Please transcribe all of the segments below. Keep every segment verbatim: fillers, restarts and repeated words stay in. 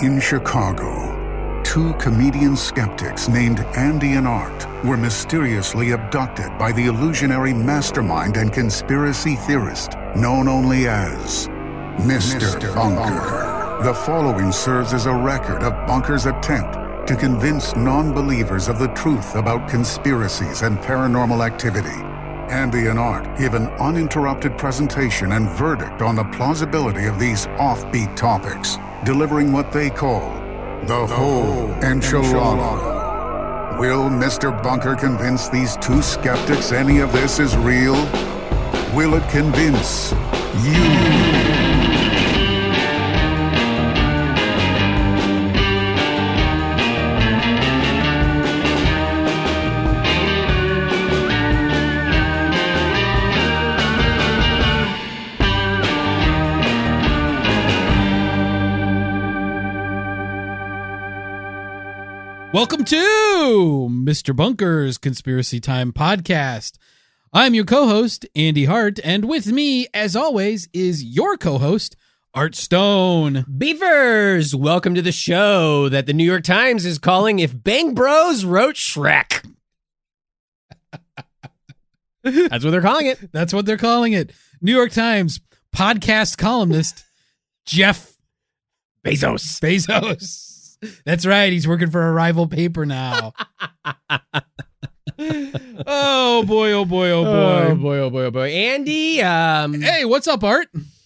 In Chicago, two comedian skeptics named Andy and Art were mysteriously abducted by the illusionary mastermind and conspiracy theorist known only as Mister Mister Bunker. Bunker. The following serves as a record of Bunker's attempt to convince non-believers of the truth about conspiracies and paranormal activity. Andy and Art give an uninterrupted presentation and verdict on the plausibility of these offbeat topics, delivering what they call the, the whole enchilada. Will Mister Bunker convince these two skeptics any of this is real? Will it convince you? Welcome to Mister Bunker's Conspiracy Time podcast. I'm your co-host, Andy Hart, and with me, as always, is your co-host, Art Stone. Beavers, welcome to the show that the New York Times is calling If Bang Bros Wrote Shrek. That's what they're calling it. That's what they're calling it. New York Times podcast columnist, Jeff Bezos. Bezos. That's right. He's working for a rival paper now. Oh, boy, oh, boy, oh, boy. Oh, boy, oh, boy, oh, boy. Andy, um... Hey, what's up, Art?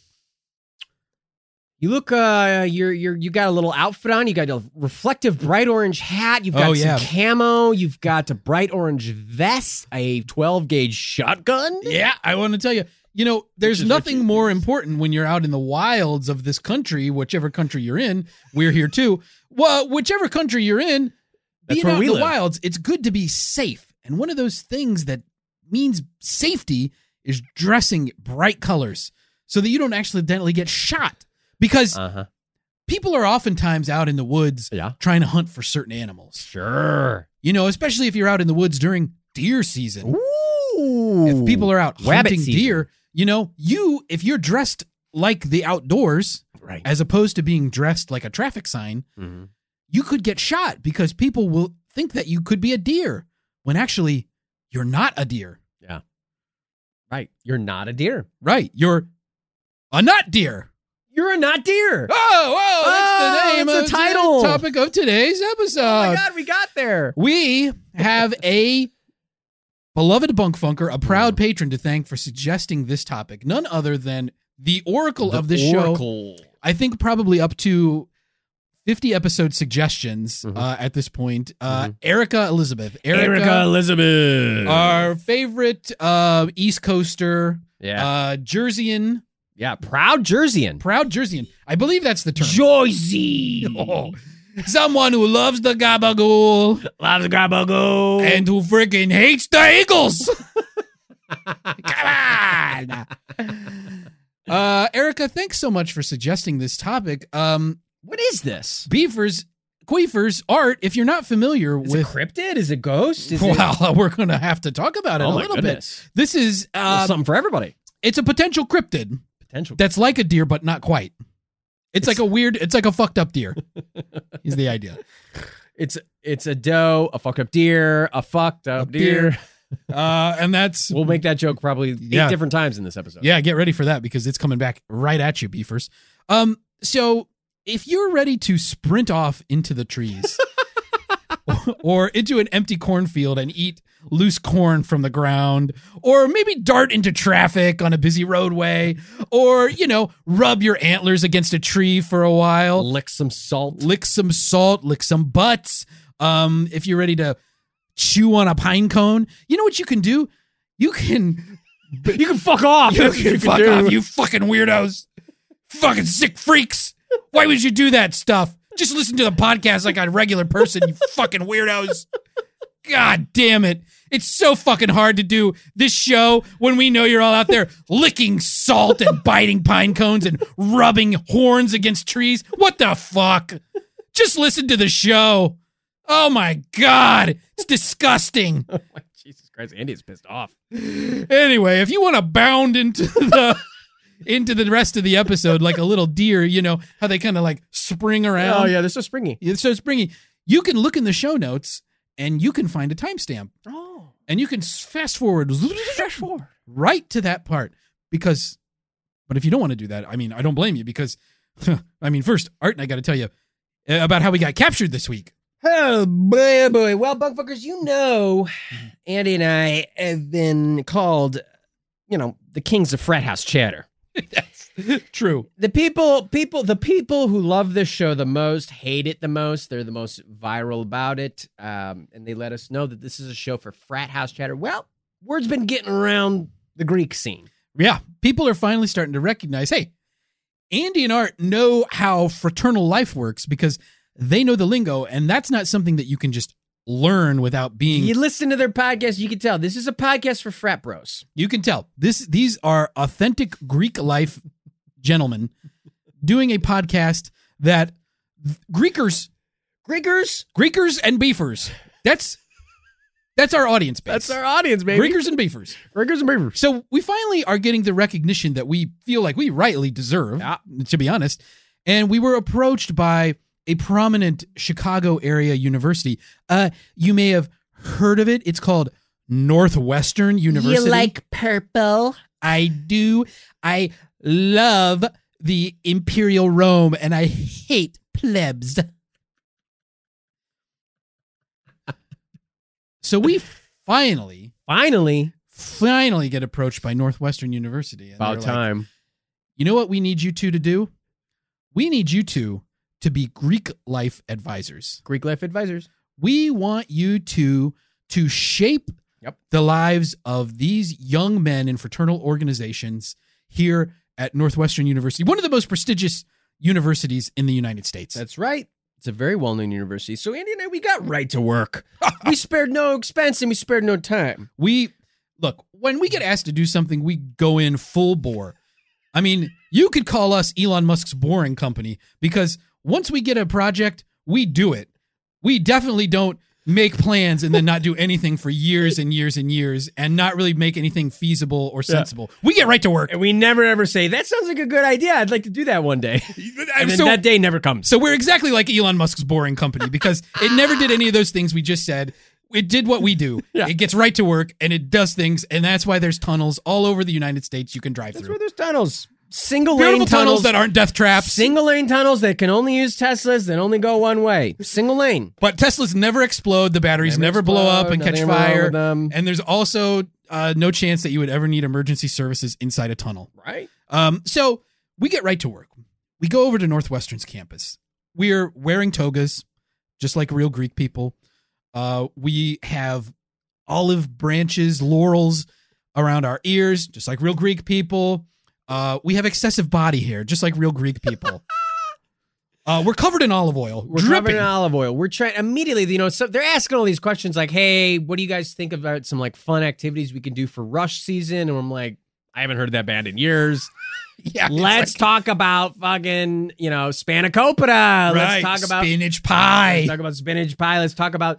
You look, uh, you're, you're, you got a little outfit on. You got a reflective bright orange hat. You've got oh, some yeah. camo. You've got a bright orange vest, a twelve gauge shotgun. Yeah, I want to tell you. You know, there's nothing more important when you're out in the wilds of this country, whichever country you're in. We're here too. Well, whichever country you're in, That's being where out we in the live. wilds, it's good to be safe. And one of those things that means safety is dressing bright colors so that you don't accidentally get shot. Because Uh-huh. people are oftentimes out in the woods Yeah. trying to hunt for certain animals. Sure. You know, especially if you're out in the woods during deer season. Ooh. If people are out Rabbit hunting season. deer, you know, you, if you're dressed like the outdoors, Right. as opposed to being dressed like a traffic sign, Mm-hmm. you could get shot because people will think that you could be a deer when actually you're not a deer. Yeah. Right. You're not a deer. Right. You're a not deer. You're a not deer. Oh, whoa, that's Oh, the name that's of the title. the topic of today's episode. Oh my God, we got there. We have a beloved bunk funker, a proud patron to thank for suggesting this topic. None other than the oracle The of this show. Oracle. I think probably up to fifty episode suggestions Mhm. uh, at this point. Uh, Mhm. Erica Elizabeth. Erica Elizabeth. Our favorite uh, East Coaster, yeah. uh, Jerseyan, yeah. Proud Jerseyan. proud Jerseyan. I believe that's the term. Jersey. Oh, someone who loves the gabagool Loves Gabagool. and who freaking hates the Eagles. Come on. Uh, Erica, thanks so much for suggesting this topic. Um, What is this? Beefers, Queefers, Art, if you're not familiar Is with... it cryptid? Is it ghost? Is it... Well, we're going to have to talk about it Oh a my little goodness. bit. This is... Well, Uh, something for everybody. it's a potential cryptid Potential. that's like a deer, but not quite. It's, It's- like a weird... It's like a fucked up deer is the idea. It's it's a doe, a fucked up deer, a fucked up A deer. deer. Uh, and that's... We'll make that joke probably eight Yeah. different times in this episode. Yeah, get ready for that because it's coming back right at you, Beefers. Um, so if you're ready to sprint off into the trees or, or into an empty cornfield and eat loose corn from the ground, or maybe dart into traffic on a busy roadway, or, you know, rub your antlers against a tree for a while, Lick some salt. lick some salt, lick some butts. Um, if you're ready to chew on a pine cone, you know what you can do? You can... You can fuck off. You That's what can you fuck do. off, you fucking weirdos. Fucking sick freaks. Why would you do that stuff? Just listen to the podcast like a regular person, you fucking weirdos. God damn it. It's so fucking hard to do this show when we know you're all out there licking salt and biting pine cones and rubbing horns against trees. What the fuck? Just listen to the show. Oh my God. It's disgusting. Oh my Jesus Christ, Andy is pissed off. Anyway, if you want to bound into the into the rest of the episode like a little deer, you know, how they kind of like spring around. Oh, yeah, they're so springy. It's so springy. You can look in the show notes and you can find a timestamp. Oh. And you can fast forward, Fast forward. right to that part. Because, but if you don't want to do that, I mean, I don't blame you because, I mean, first, Art and I got to tell you about how we got captured this week. Oh, boy, oh boy. Well, Bunkfuckers, you know, Andy and I have been called, you know, the kings of frat house chatter. That's true. The people, people, the people who love this show the most hate it the most. They're the most viral about it. Um, and they let us know that this is a show for frat house chatter. Well, word's been getting around the Greek scene. Yeah. People are finally starting to recognize, hey, Andy and Art know how fraternal life works because they know the lingo, and that's not something that you can just learn without being. You listen to their podcast, you can tell this is a podcast for frat bros. You can tell this. These are authentic Greek life gentlemen doing a podcast that Greekers, Greekers, Greekers and beefers. That's that's our audience base. that's our audience, baby. Greekers and beefers. Greekers and beavers. So we finally are getting the recognition that we feel like we rightly deserve, Yeah. to be honest. And we were approached by a prominent Chicago area university. Uh, you may have heard of it. It's called Northwestern University. You like purple? I do. I love the Imperial Rome, and I hate plebs. So we finally, Finally, finally get approached by Northwestern University. And about they're like, time. you know what we need you two to do? We need you two to be Greek life advisors. Greek life advisors. We want you two to shape Yep. the lives of these young men in fraternal organizations here at Northwestern University, one of the most prestigious universities in the United States. That's right. It's a very well-known university. So Andy and I, we got right to work. We spared no expense and we spared no time. We, look, when we get asked to do something, we go in full bore. I mean, you could call us Elon Musk's boring company because once we get a project, we do it. We definitely don't make plans and then not do anything for years and years and years and not really make anything feasible or sensible. Yeah. We get right to work. And we never ever say, that sounds like a good idea. I'd like to do that one day. And then so, that day never comes. So we're exactly like Elon Musk's boring company because it never did any of those things we just said. It did what we do. Yeah. It gets right to work and it does things. And that's why there's tunnels all over the United States you can drive That's through. where there's tunnels. Single Beautiful lane tunnels, tunnels that aren't death traps. Single lane tunnels that can only use Teslas that only go one way. Single lane. But Teslas never explode. The batteries never, Never blow up explode, and catch nothing wrong fire. with them. And there's also uh, no chance that you would ever need emergency services inside a tunnel. Right. Um, so we get right to work. We go over to Northwestern's campus. We're wearing togas, just like real Greek people. Uh, we have olive branches, laurels around our ears, just like real Greek people. Uh, we have excessive body hair, just like real Greek people. uh, we're covered in olive oil. We're dripping. covered in olive oil. We're trying immediately, you know, so they're asking all these questions like, hey, what do you guys think about some like fun activities we can do for rush season? And I'm like, I haven't heard that band in years. Yeah, Let's like, talk about fucking, you know, spanakopita. Right, Let's talk about spinach pie. Let's talk about spinach pie. Let's talk about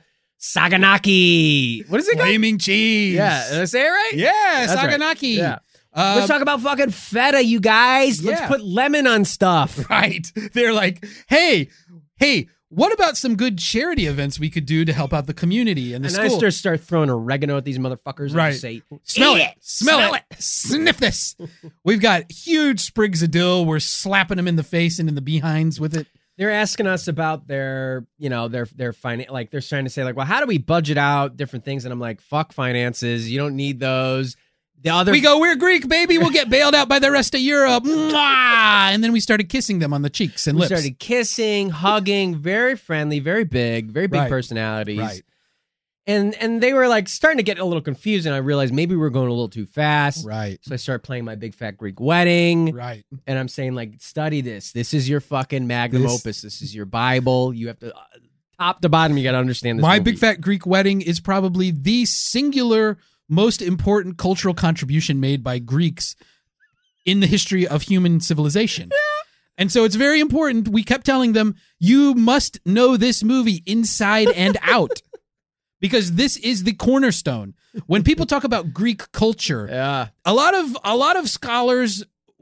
saganaki. What is it called? Flaming cheese. Yeah, did I say it right? Yeah, That's right. saganaki. Yeah. Uh, Let's talk about fucking feta, you guys. Let's Yeah. put lemon on stuff. Right. They're like, hey, hey, what about some good charity events we could do to help out the community and the And school? I just start throwing oregano at these motherfuckers and Right. just say, Smell "Eat it. Smell, it. Sniff this. We've got huge sprigs of dill. We're slapping them in the face and in the behinds with it. They're asking us about their, you know, their their finance. Like they're trying to say, like, well, how do we budget out different things? And I'm like, fuck finances. You don't need those. The other, We go, we're Greek, baby. We'll get bailed out by the rest of Europe. Mwah! And then we started kissing them on the cheeks and we lips. started kissing, hugging, very friendly, very big, very big Right. personalities. Right. And and they were like starting to get a little confused, and I realized maybe we we're going a little too fast. Right. So I started playing my big fat Greek wedding. Right. And I'm saying, like, study this. This is your fucking magnum This- opus. This is your Bible. You have to, uh, top to bottom, you got to understand this. My movie. Big Fat Greek Wedding is probably the singular most important cultural contribution made by Greeks in the history of human civilization. And so it's very important. We kept telling them, you must know this movie inside and out. Because this is the cornerstone. When people talk about Greek culture, Yeah. a lot of a lot of scholars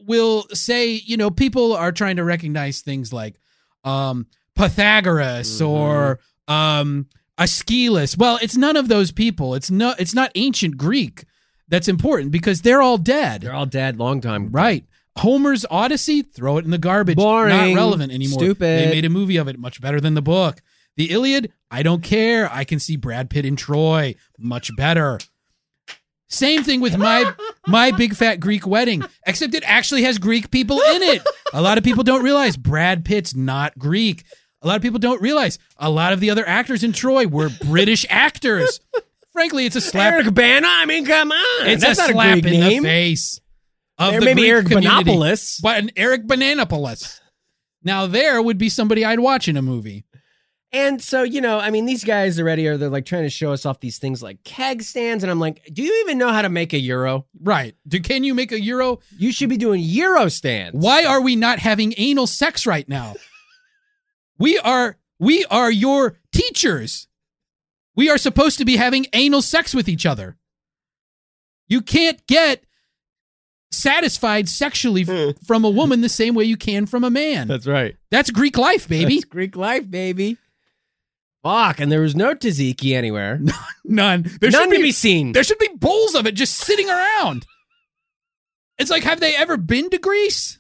will say, you know, people are trying to recognize things like um, Pythagoras Mhm. or um, Aeschylus. Well, it's none of those people. It's no, it's not ancient Greek that's important because they're all dead. They're all dead long time. Right. Homer's Odyssey, throw it in the garbage. Boring. Not relevant anymore. Stupid. They made a movie of it, much better than the book. The Iliad, I don't care. I can see Brad Pitt in Troy, much better. Same thing with my my big fat Greek wedding, except it actually has Greek people in it. A lot of people don't realize Brad Pitt's not Greek. A lot of people don't realize a lot of the other actors in Troy were British actors. Frankly, it's a slap. Eric Bana. I mean, come on. It's That's a not slap a Greek in name. the face of There the may be Greek Eric community. Banopoulos. But an Eric Bananopoulos. Now there would be somebody I'd watch in a movie. And so, you know, I mean, these guys already are, they're like trying to show us off these things like keg stands. And I'm like, do you even know how to make a Euro? Right. Do, can you make a Euro? You should be doing Euro stands. Why are we not having anal sex right now? We are we are your teachers. We are supposed to be having anal sex with each other. You can't get satisfied sexually f- from a woman the same way you can from a man. That's right. That's Greek life, baby. That's Greek life, baby. Fuck. And there was no tzatziki anywhere. None. There None should to be, be seen. There should be bowls of it just sitting around. It's like, have they ever been to Greece?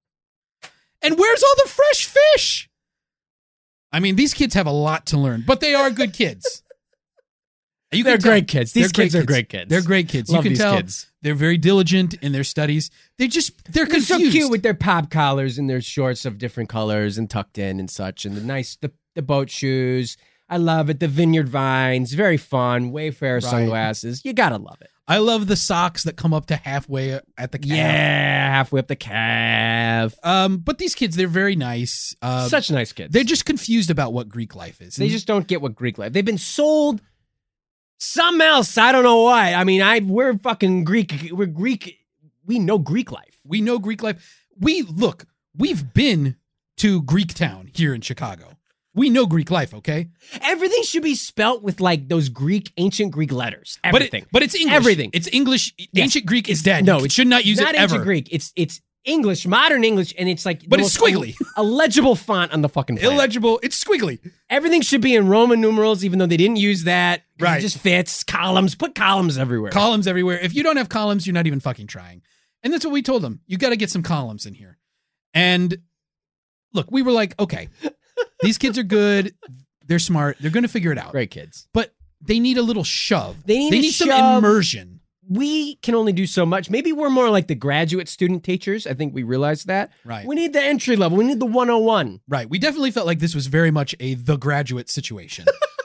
And where's all the fresh fish? I mean, these kids have a lot to learn, but they are good kids. You They're can tell. great kids. These They're kids are great kids. They're great kids. Love you can these tell kids. they're very diligent in their studies. They just they're They're so confused. cute with their pop collars and their shorts of different colors and tucked in and such, and the nice the, the boat shoes. I love it. The vineyard vines, very fun. Wayfarer Right. sunglasses. You gotta love it. I love the socks that come up to halfway at the calf. Yeah, halfway up the calf. Um, but these kids, they're very nice. Uh, Such nice kids. they're just confused about what Greek life is. They just don't get what Greek life. They've been sold something else. I don't know why. I mean, I we're fucking Greek. We're Greek. We know Greek life. we know Greek life. We look. We've been to Greek town here in Chicago. We know Greek life, okay? Everything should be spelt with like those Greek, ancient Greek letters. But Everything. it, but it's English. Everything. It's English. Yes. Ancient Greek is dead. No, you it's should not use not it ever. ancient Greek. It's it's English, modern English, and it's like But the it's most squiggly. illegible font on the fucking planet. Illegible. It's squiggly. Everything should be in Roman numerals, even though they didn't use that. 'Cause Right. It just fits. Columns. Put columns everywhere. Columns everywhere. If you don't have columns, you're not even fucking trying. And that's what we told them. You got to get some columns in here. And look, we were like, okay, these kids are good. They're smart. They're going to figure it out. Great kids. But they need a little shove. They need a some shove. immersion. We can only do so much. Maybe we're more like the graduate student teachers. I think we realized that. Right. We need the entry level. We need the one oh one. Right. We definitely felt like this was very much a The Graduate situation.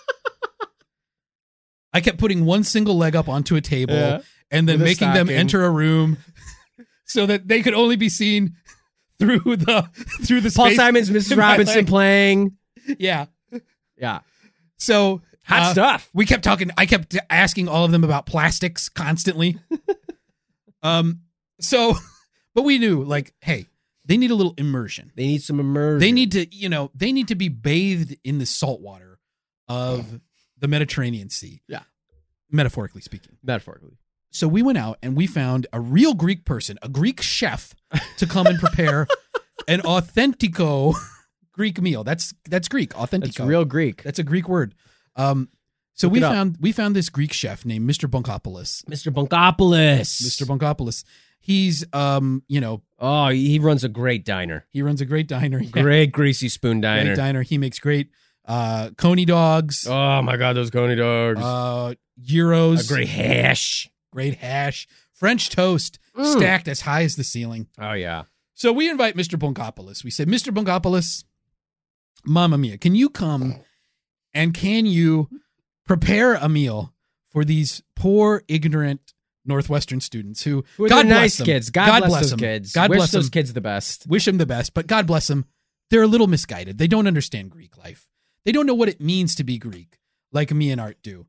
I kept putting one single leg up onto a table Yeah. and then With a making them stocking. enter a room so that they could only be seen through the through the Paul space Simon's Missus in my Robinson leg. playing. Yeah. Yeah. So Hot uh, stuff. We kept talking. I kept asking all of them about plastics constantly. um. So, but we knew, like, hey, they need a little immersion. They need some immersion. They need to, you know, they need to be bathed in the salt water of the Mediterranean Sea. Yeah. Metaphorically speaking. Metaphorically. So we went out and we found a real Greek person, a Greek chef, to come and prepare an authentico Greek meal. That's that's Greek. Authentico. That's real Greek. That's a Greek word. Um, so Look we it up. found we found this Greek chef named Mister Bunkopoulos. Mister Bunkopoulos. Mister Bunkopoulos. He's um, you know, Oh, he runs a great diner. he runs a great diner. Yeah, Great greasy spoon diner. great diner. He makes great uh coney dogs, Oh my God, those coney dogs. uh gyros, a great hash. great hash, French toast Mm. stacked as high as the ceiling. Oh yeah. So we invite Mister Bunkopoulos. We say, Mister Bunkopoulos, Mamma Mia, can you come and can you prepare a meal for these poor, ignorant Northwestern students who, Who are God the bless nice them. kids. God, God bless, bless those them. kids. God Wish bless those them. kids the best. wish them the best, but God bless them, they're a little misguided. They don't understand Greek life. They don't know what it means to be Greek, like me and Art do.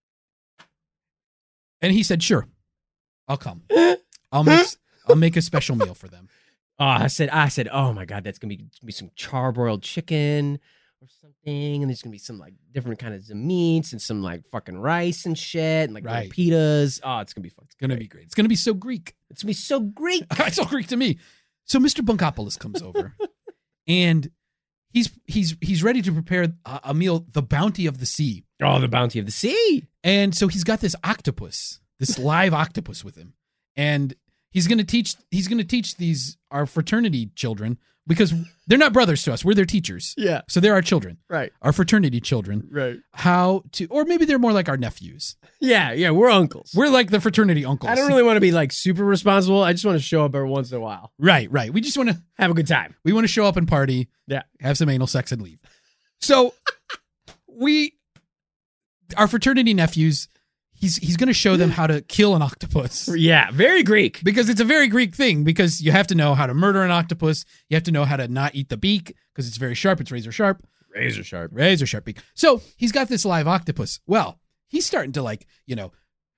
And he said, sure, I'll come. I'll make, I'll make a special meal for them. Oh, I said, I said, oh my God, that's gonna be, gonna be some charbroiled chicken or something, and there's gonna be some like different kinds of meats and some like fucking rice and shit and like little Right. pitas. Oh, it's gonna be fun. It's gonna be great. It's gonna be so Greek. It's gonna be so Greek. It's all Greek to me. So Mister Bunkopoulos comes over, and he's he's he's ready to prepare a, a meal, the bounty of the sea. Oh, the bounty of the sea. And so he's got this octopus, this live octopus with him, and he's gonna teach he's gonna teach these our fraternity children, because they're not brothers to us, we're their teachers. Yeah. So they're our children, Right. our fraternity children, Right. how to, or maybe they're more like our nephews. Yeah. Yeah. We're uncles. We're like the fraternity uncles. I don't really want to be like super responsible. I just want to show up every once in a while. Right, right. We just want to Have a good time. we want to show up and party, Yeah. have some anal sex and leave. So we, our fraternity nephews, he's he's going to show them how to kill an octopus. Yeah. Very Greek. Because it's a very Greek thing, because you have to know how to murder an octopus. You have to know how to not eat the beak, because it's very sharp. It's razor sharp. Razor sharp. Razor sharp beak. So he's got this live octopus. Well, he's starting to like, you know,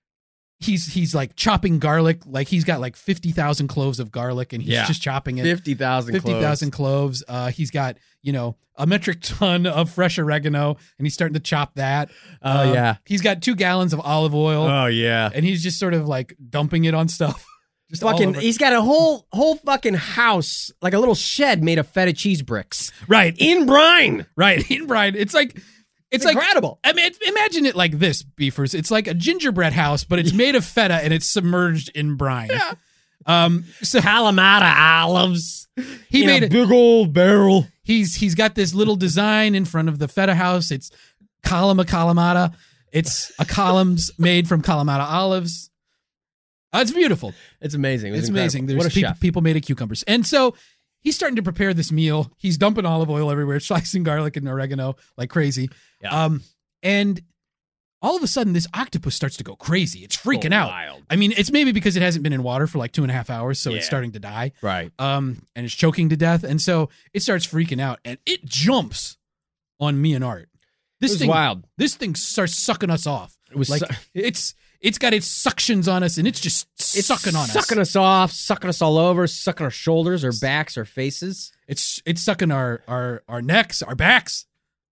he's he's like chopping garlic. Like he's got like fifty thousand cloves of garlic, and he's Yeah. just chopping it. fifty thousand fifty thousand cloves. Uh, he's got, you know, a metric ton of fresh oregano, and he's starting to chop that. Oh, Um, yeah. He's got two gallons of olive oil, Oh, yeah. and he's just sort of like dumping it on stuff. Just all Fucking, over. he's got a whole whole fucking house, like a little shed made of feta cheese bricks Right. in brine. Right. In brine. It's like, it's, It's like, incredible. I mean, imagine it like this, Beefers. It's like a gingerbread house, but it's made of feta and it's submerged in brine. Yeah. Um, so Kalamata olives. he in made a it. big old barrel. He's, he's got this little design in front of the feta house. It's column of Kalamata. It's a columns made from Kalamata olives. Uh, it's beautiful. It's amazing. It was It's incredible. amazing. There's what a people, chef. people made of cucumbers. And so he's starting to prepare this meal. He's dumping olive oil everywhere, slicing garlic and oregano like crazy. Yeah. Um, and all of a sudden, this octopus starts to go crazy. It's freaking Oh, out. wild. I mean, it's maybe because it hasn't been in water for like two and a half hours, so it's Yeah. starting to die. Right. Um, and it's choking to death. And so it starts freaking out, and it jumps on me and Art. This It was thing, wild. This thing starts sucking us off. It was like su- it's it's got its suctions on us, and it's just It's sucking on us. Sucking us off, sucking us all over, sucking our shoulders, our backs, our faces. It's it's sucking our our our necks, our backs,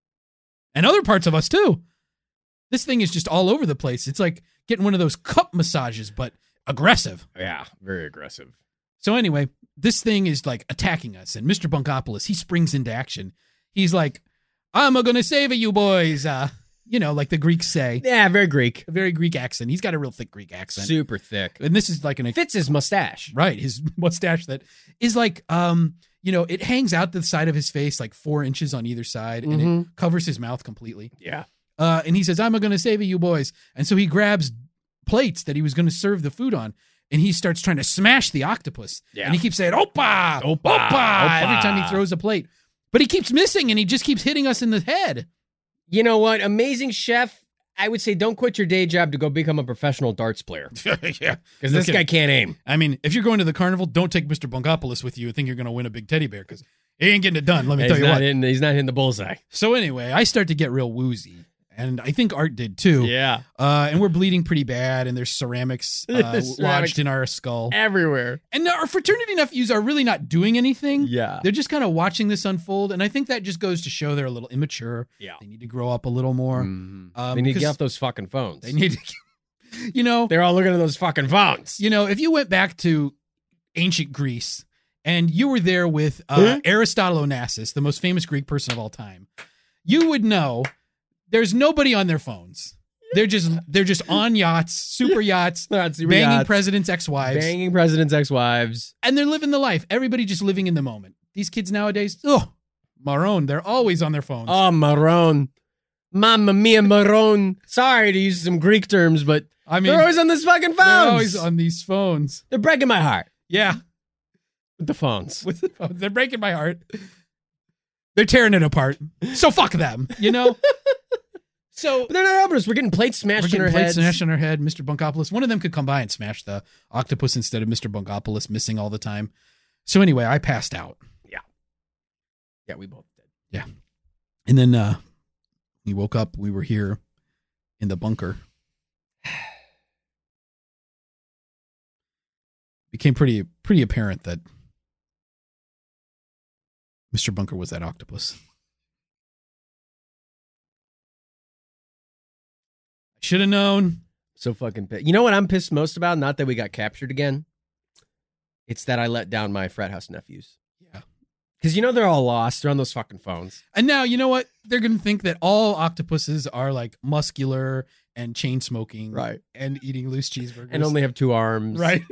and other parts of us too. This thing is just all over the place. It's like getting one of those cup massages, but aggressive. Yeah, very aggressive. So anyway, this thing is like attacking us, and Mister Bunkopoulos, he springs into action. He's like, "I'm a gonna save you boys," uh, you know, like the Greeks say. Yeah, very Greek. A very Greek accent. He's got a real thick Greek accent, Super thick. and this is like an Fits his mustache. right, his mustache that is like, um, you know, it hangs out to the side of his face like four inches on either side, and it Mhm. covers his mouth completely. Yeah. Uh, and he says, "I'm going to save you boys." And so he grabs plates that he was going to serve the food on, and he starts trying to smash the octopus. Yeah. And he keeps saying, "Opa, Opa, opa," opa. every time he throws a plate. But he keeps missing, and he just keeps hitting us in the head. You know what? Amazing chef. I would say don't quit your day job to go become a professional darts player. yeah. Because this Okay. guy can't aim. I mean, if you're going to the carnival, don't take Mister Bunkopoulos with you and think you're going to win a big teddy bear, because he ain't getting it done. Let me He's tell you not what. hitting, he's not hitting the bullseye. So anyway, I start to get real woozy, and I think Art did too. Yeah. Uh, and we're bleeding pretty bad, and there's ceramics, uh, There's ceramics. lodged in our skull. Everywhere. And our fraternity nephews are really not doing anything. Yeah. They're just kind of watching this unfold, and I think that just goes to show they're a little immature. Yeah. They need to grow up a little more. Mhm. Um, they need to because get off those fucking phones. They need to, you know, They're all looking at those fucking phones. you know, if you went back to ancient Greece and you were there with uh, Huh? Aristotle Onassis, the most famous Greek person of all time, you would know there's nobody on their phones. They're just they're just on yachts, super yachts, Not super banging yachts. presidents' ex-wives, Banging presidents' ex-wives. and they're living the life. Everybody just living in the moment. These kids nowadays, oh, Maroon, they're always on their phones. Oh, Maron. Mamma mia, Maron. Sorry to use some Greek terms, but I mean, they're always on this fucking phones. they're always on these phones. They're breaking my heart Yeah, with the phones. with the phones. They're breaking my heart. They're tearing it apart. So fuck them, you know? So But they're not helping us. We're getting plates we're smashed in getting our plates heads. smashed on our head. Mister Bunkopoulos. One of them could come by and smash the octopus instead of Mister Bunkopoulos missing all the time. So anyway, I passed out. Yeah, we both did. And then uh, we woke up. We were here in the bunker. Became pretty pretty apparent that Mister Bunker was that octopus. should have known. So fucking pissed. You know what I'm pissed most about? Not that we got captured again. It's that I let down my frat house nephews. Yeah. Because you know they're all lost. They're on those fucking phones. And now, you know what? They're going to think that all octopuses are like muscular and chain smoking. Right. And eating loose cheeseburgers. And only have two arms. Right.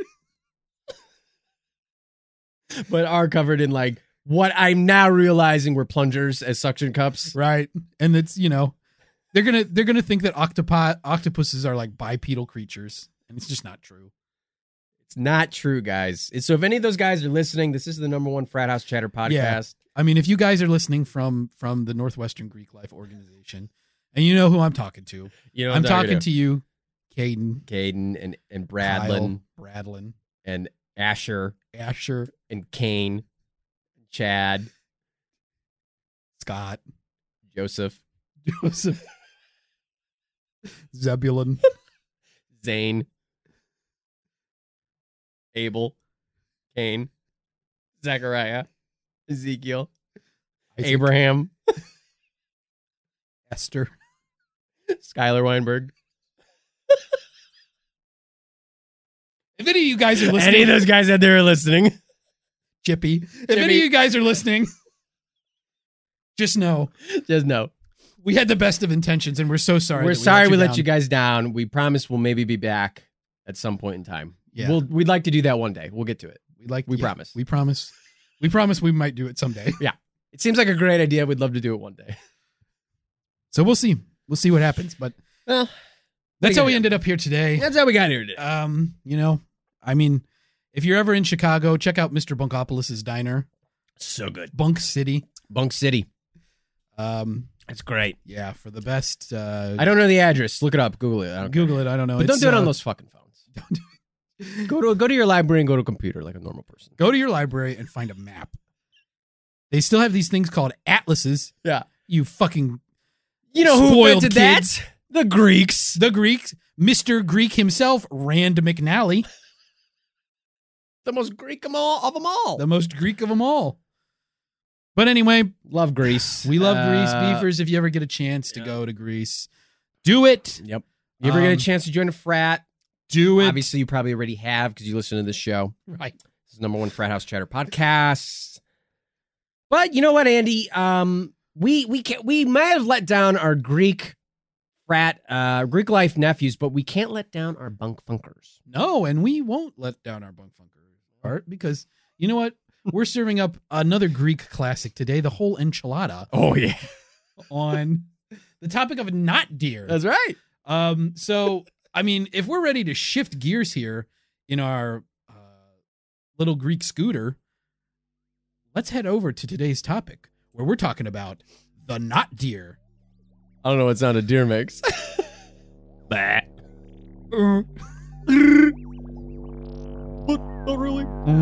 But are covered in like what I'm now realizing were plungers as suction cups. Right. And it's, you know, they're going to they're going to think that octopi octopuses are like bipedal creatures, and it's just not true. It's not true, guys. So if any of those guys are listening, this is the number one Frat House Chatter podcast. Yeah. I mean, if you guys are listening from from the Northwestern Greek Life organization, and you know who I'm talking to. You know, I'm talking to you, Caden, Caden and and Bradlin, Kyle, Bradlin, and Asher, Asher, and Kane, Chad, Scott, Joseph, Joseph, Zebulon, Zane, Abel, Cain, Zechariah, Ezekiel, Isaac, Abraham, Esther, Skylar Weinberg. If any of you guys are listening, Any of those guys out there are listening. Chippy, if any of you guys are listening, just know, just know. We had the best of intentions, and we're so sorry. We're we sorry let we you let down. you guys down. We promise we'll maybe be back at some point in time. Yeah. We'll, we'd like to do that one day. We'll get to it. We like. We yeah, promise. We promise. We promise we might do it someday. Yeah. It seems like a great idea. We'd love to do it one day. So we'll see. We'll see what happens. But well, that's how we ended up here today. That's how we got here today. Um, you know, I mean, if you're ever in Chicago, check out Mister Bunkopolis's Diner. So good. Bunk City. Bunk City. Um, That's great. Yeah, for the best. Uh, I don't know the address. Look it up. Google it. I don't Google care. it. I don't know. But don't It's, do it uh, on those fucking phones. Don't do it. Go to go to your library and go to a computer like a normal person. Go to your library and find a map. They still have these things called atlases. Yeah. You fucking You know who spoiled invented kids. that? The Greeks. The Greeks. Mister Greek himself, Rand McNally. The most Greek of all of them all. The most Greek of them all. But anyway, love Greece. We love Uh, Greece. Beefers, if you ever get a chance to yeah. go to Greece, do it. Yep. You ever get Um, a chance to join a frat? Do it. Obviously, you probably already have because you listen to this show. Right. This is the number one Frat House Chatter podcast. But you know what, Andy? Um, we we can we might have let down our Greek frat, uh, Greek life nephews, but we can't let down our bunk funkers. No, and we won't let down our bunk funker part because you know what? We're serving up another Greek classic today, the whole enchilada. Oh yeah, on the topic of not deer. that's right. Um, so I mean, if we're ready to shift gears here in our uh, little Greek scooter, let's head over to today's topic where we're talking about the not deer. I don't know what sound a deer makes. Bah. But not really.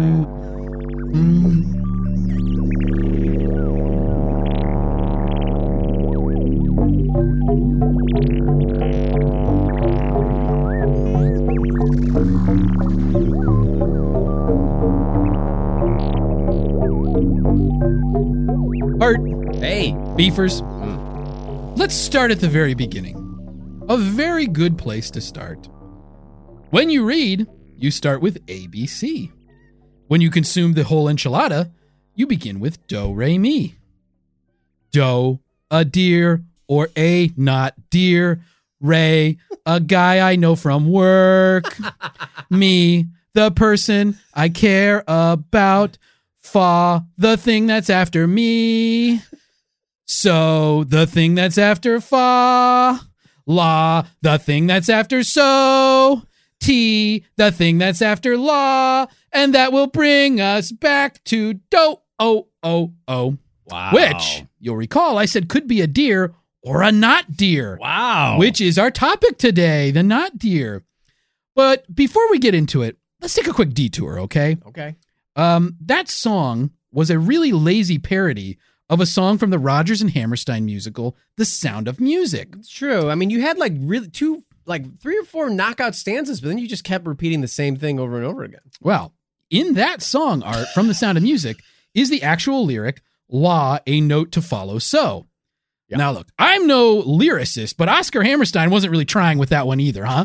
Art, Hey, beefers, let's start at the very beginning. A very good place to start. When you read, you start with A B C. When you consume the whole enchilada, you begin with do, re, mi. Do, a deer, or a not deer. Re, a guy I know from work. Me, the person I care about. Fa, the thing that's after me. So, the thing that's after fa. La, the thing that's after so. T, the thing that's after law. And that will bring us back to do, oh, oh, oh. wow. Which, you'll recall, I said could be a deer or a not deer. Wow. Which is our topic today, the not deer. But before we get into it, let's take a quick detour, okay? Okay. Um, that song was a really lazy parody of a song from the Rodgers and Hammerstein musical, The Sound of Music. It's true. I mean, you had like really two, like three or four knockout stanzas, but then you just kept repeating the same thing over and over again. Well, in that song, Art, from The Sound of Music, is the actual lyric, La, a note to follow so. Yeah. Now, look, I'm no lyricist, but Oscar Hammerstein wasn't really trying with that one either, huh?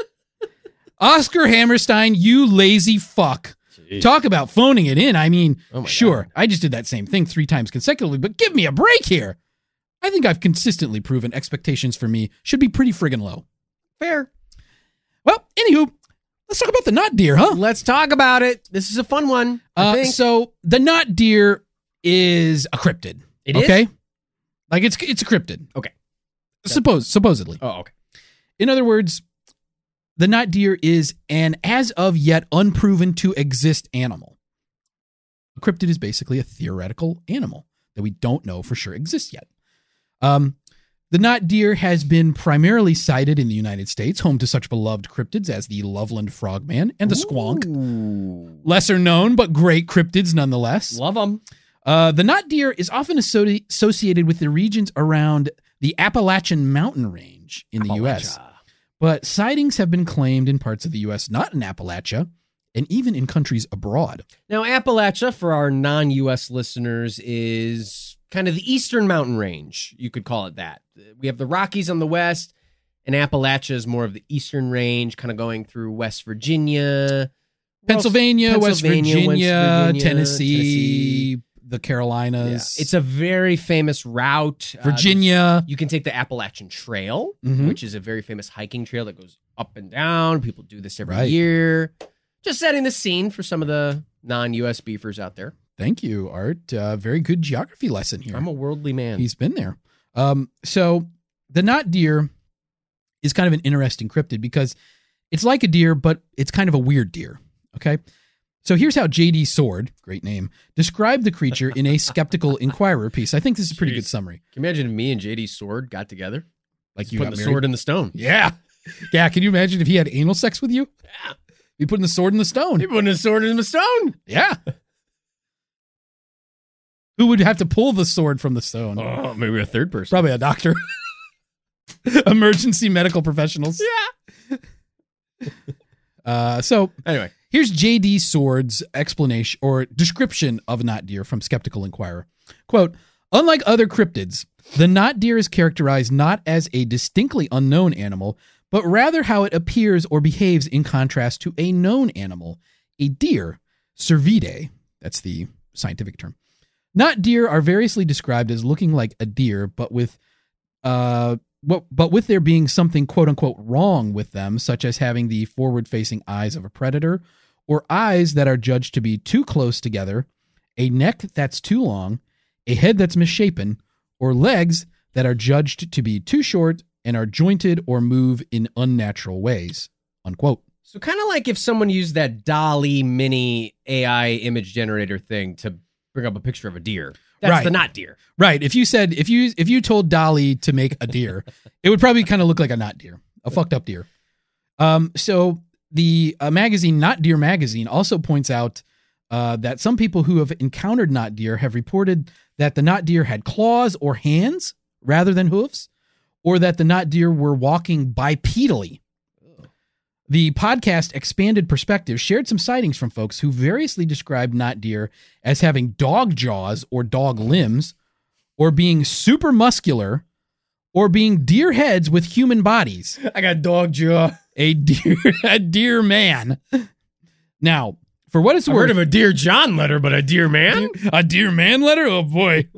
Oscar Hammerstein, you lazy fuck. Jeez. Talk about phoning it in. I mean, Oh my sure, God. I just did that same thing three times consecutively, but give me a break here. I think I've consistently proven expectations for me should be pretty friggin' low. Fair. Well, anywho, let's talk about the not deer, huh? Let's talk about it. This is a fun one. I Uh, think. so the not deer is a cryptid. It is? okay? Like it's it's a cryptid. Okay. Suppose supposedly. Oh, okay. In other words, the not deer is an as of yet unproven to exist animal. A cryptid is basically a theoretical animal that we don't know for sure exists yet. Um, the not deer has been primarily sighted in the United States, home to such beloved cryptids as the Loveland frogman and the squonk. Ooh. Lesser known, but great cryptids nonetheless. Love them. Uh, the not deer is often associ- associated with the regions around the Appalachian mountain range in the U S, but sightings have been claimed in parts of the U S not in Appalachia, and even in countries abroad. Now, Appalachia, for our non-U S listeners, is kind of the eastern mountain range. You could call it that. We have the Rockies on the west, and Appalachia is more of the eastern range, kind of going through West Virginia, Pennsylvania, West Pennsylvania, Virginia, West Virginia, Tennessee, Tennessee. the Yeah. Carolinas. It's a very famous route. Uh, Virginia. you can take the Appalachian Trail, Mhm. which is a very famous hiking trail that goes up and down. People do this every Right. year. Just setting the scene for some of the non-U S beefers out there. Thank you, Art. Uh, very good geography lesson here. I'm a worldly man. He's been there. Um, so the not deer is kind of an interesting cryptid because it's like a deer, but it's kind of a weird deer. Okay. So here's how J D Sword, great name, described the creature in a Skeptical Inquirer piece. I think this is a pretty good Jeez. summary. Can you imagine if me and J D Sword got together? Like you Putting got the married? sword in the stone. Yeah. Yeah. Can you imagine if he had anal sex with you? Yeah. Be putting the sword in the stone. He putting his sword in the stone. Yeah. Who would have to pull the sword from the stone? Oh, maybe a third person. Probably a doctor. Emergency medical professionals. Yeah. Uh, so Anyway. here's J D Sword's explanation or description of not deer from Skeptical Inquirer. Quote, unlike other cryptids, the not deer is characterized not as a distinctly unknown animal, but rather how it appears or behaves in contrast to a known animal, a deer, cervidae. That's the scientific term. Not deer are variously described as looking like a deer, but with uh, what, but with there being something quote unquote wrong with them, such as having the forward facing eyes of a predator, or eyes that are judged to be too close together, a neck that's too long, a head that's misshapen, or legs that are judged to be too short and are jointed or move in unnatural ways. Unquote. So kind of like if someone used that DALL-E mini A I image generator thing to bring up a picture of a deer. That's Right. the not deer. Right. If you said if you if you told Dolly to make a deer, it would probably kind of look like a not deer, a fucked up deer. Um. So the uh, magazine Not Deer magazine also points out uh, that some people who have encountered not deer have reported that the not deer had claws or hands rather than hooves, or that the not deer were walking bipedally. The podcast Expanded Perspective shared some sightings from folks who variously described not deer as having dog jaws or dog limbs, or being super muscular, or being deer heads with human bodies. I got dog jaw. A deer, a deer man. Now, for what it's I've worth, heard of a Dear John letter, but a dear man? a deer man letter. Oh boy,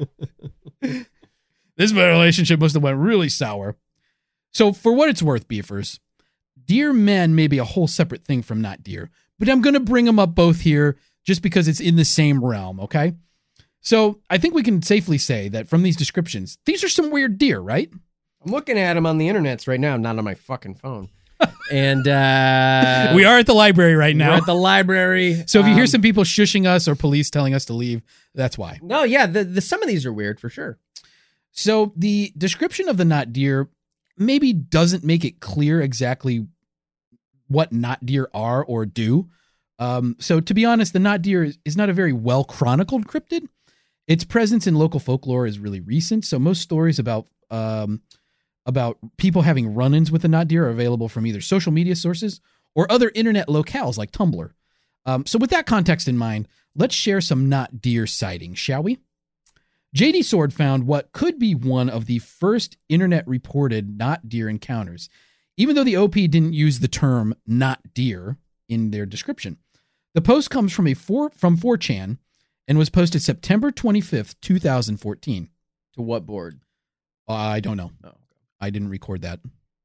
this relationship must have went really sour. So, for what it's worth, beefers, deer men may be a whole separate thing from not deer, but I'm going to bring them up both here just because it's in the same realm, okay? So I think we can safely say that from these descriptions, these are some weird deer, right? I'm looking at him on the internets right now, not on my fucking phone. And uh, we are at the library right now. we're at the library. So if you hear Um, some people shushing us or police telling us to leave, that's why. No, yeah, the, the some of these are weird for sure. So the description of the not deer maybe doesn't make it clear exactly what not deer are or do. Um, so to be honest, the not deer is, is not a very well chronicled cryptid. Its presence in local folklore is really recent. So most stories about um, about people having run-ins with the not deer are available from either social media sources or other internet locales like Tumblr. Um, so with that context in mind, let's share some not deer sightings, shall we? J D Sword found what could be one of the first internet reported not deer encounters, even though the O P didn't use the term not deer in their description. The post comes from a four, from four chan and was posted September twenty-fifth, twenty fourteen. To what board? Uh, I don't know. Oh, okay. I didn't record that.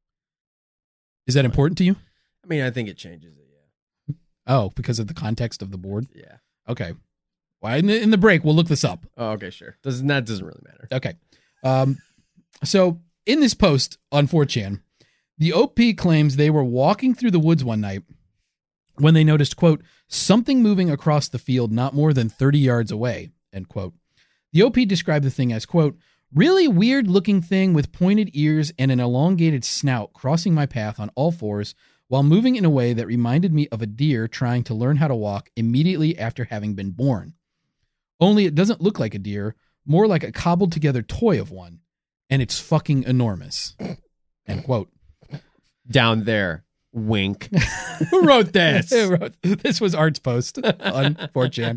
Is that important to you? I mean, I think it changes it, yeah. Oh, because of the context of the board? Yeah. Okay. Well, in the, in the break, we'll look this up. Oh, okay, sure. Doesn't that doesn't really matter. Okay. Um, so in this post on four chan, the O P claims they were walking through the woods one night when they noticed, quote, something moving across the field not more than thirty yards away, end quote. The O P described the thing as, quote, really weird looking thing with pointed ears and an elongated snout crossing my path on all fours while moving in a way that reminded me of a deer trying to learn how to walk immediately after having been born. Only it doesn't look like a deer, more like a cobbled together toy of one, and it's fucking enormous, end quote. Down there, wink. Who wrote this? Who wrote, this was Art's post on four chan.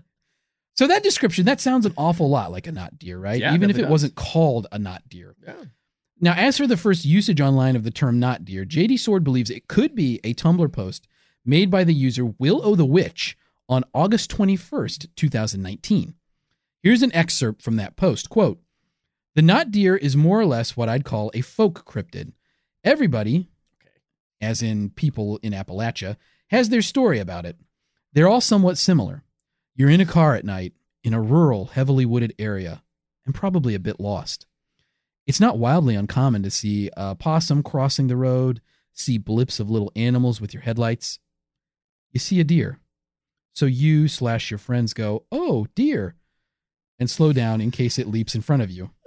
So that description, that sounds an awful lot like a not deer, right? Yeah, Even if it does. wasn't called a not deer. Yeah. Now, as for the first usage online of the term not deer, J D Sword believes it could be a Tumblr post made by the user Will O the Witch on August twenty-first, twenty nineteen. Here's an excerpt from that post. Quote, the not deer is more or less what I'd call a folk cryptid. Everybody, as in people in Appalachia, has their story about it. They're all somewhat similar. You're in a car at night in a rural, heavily wooded area and probably a bit lost. It's not wildly uncommon to see a possum crossing the road, see blips of little animals with your headlights. You see a deer. So you slash your friends go, oh, deer, and slow down in case it leaps in front of you.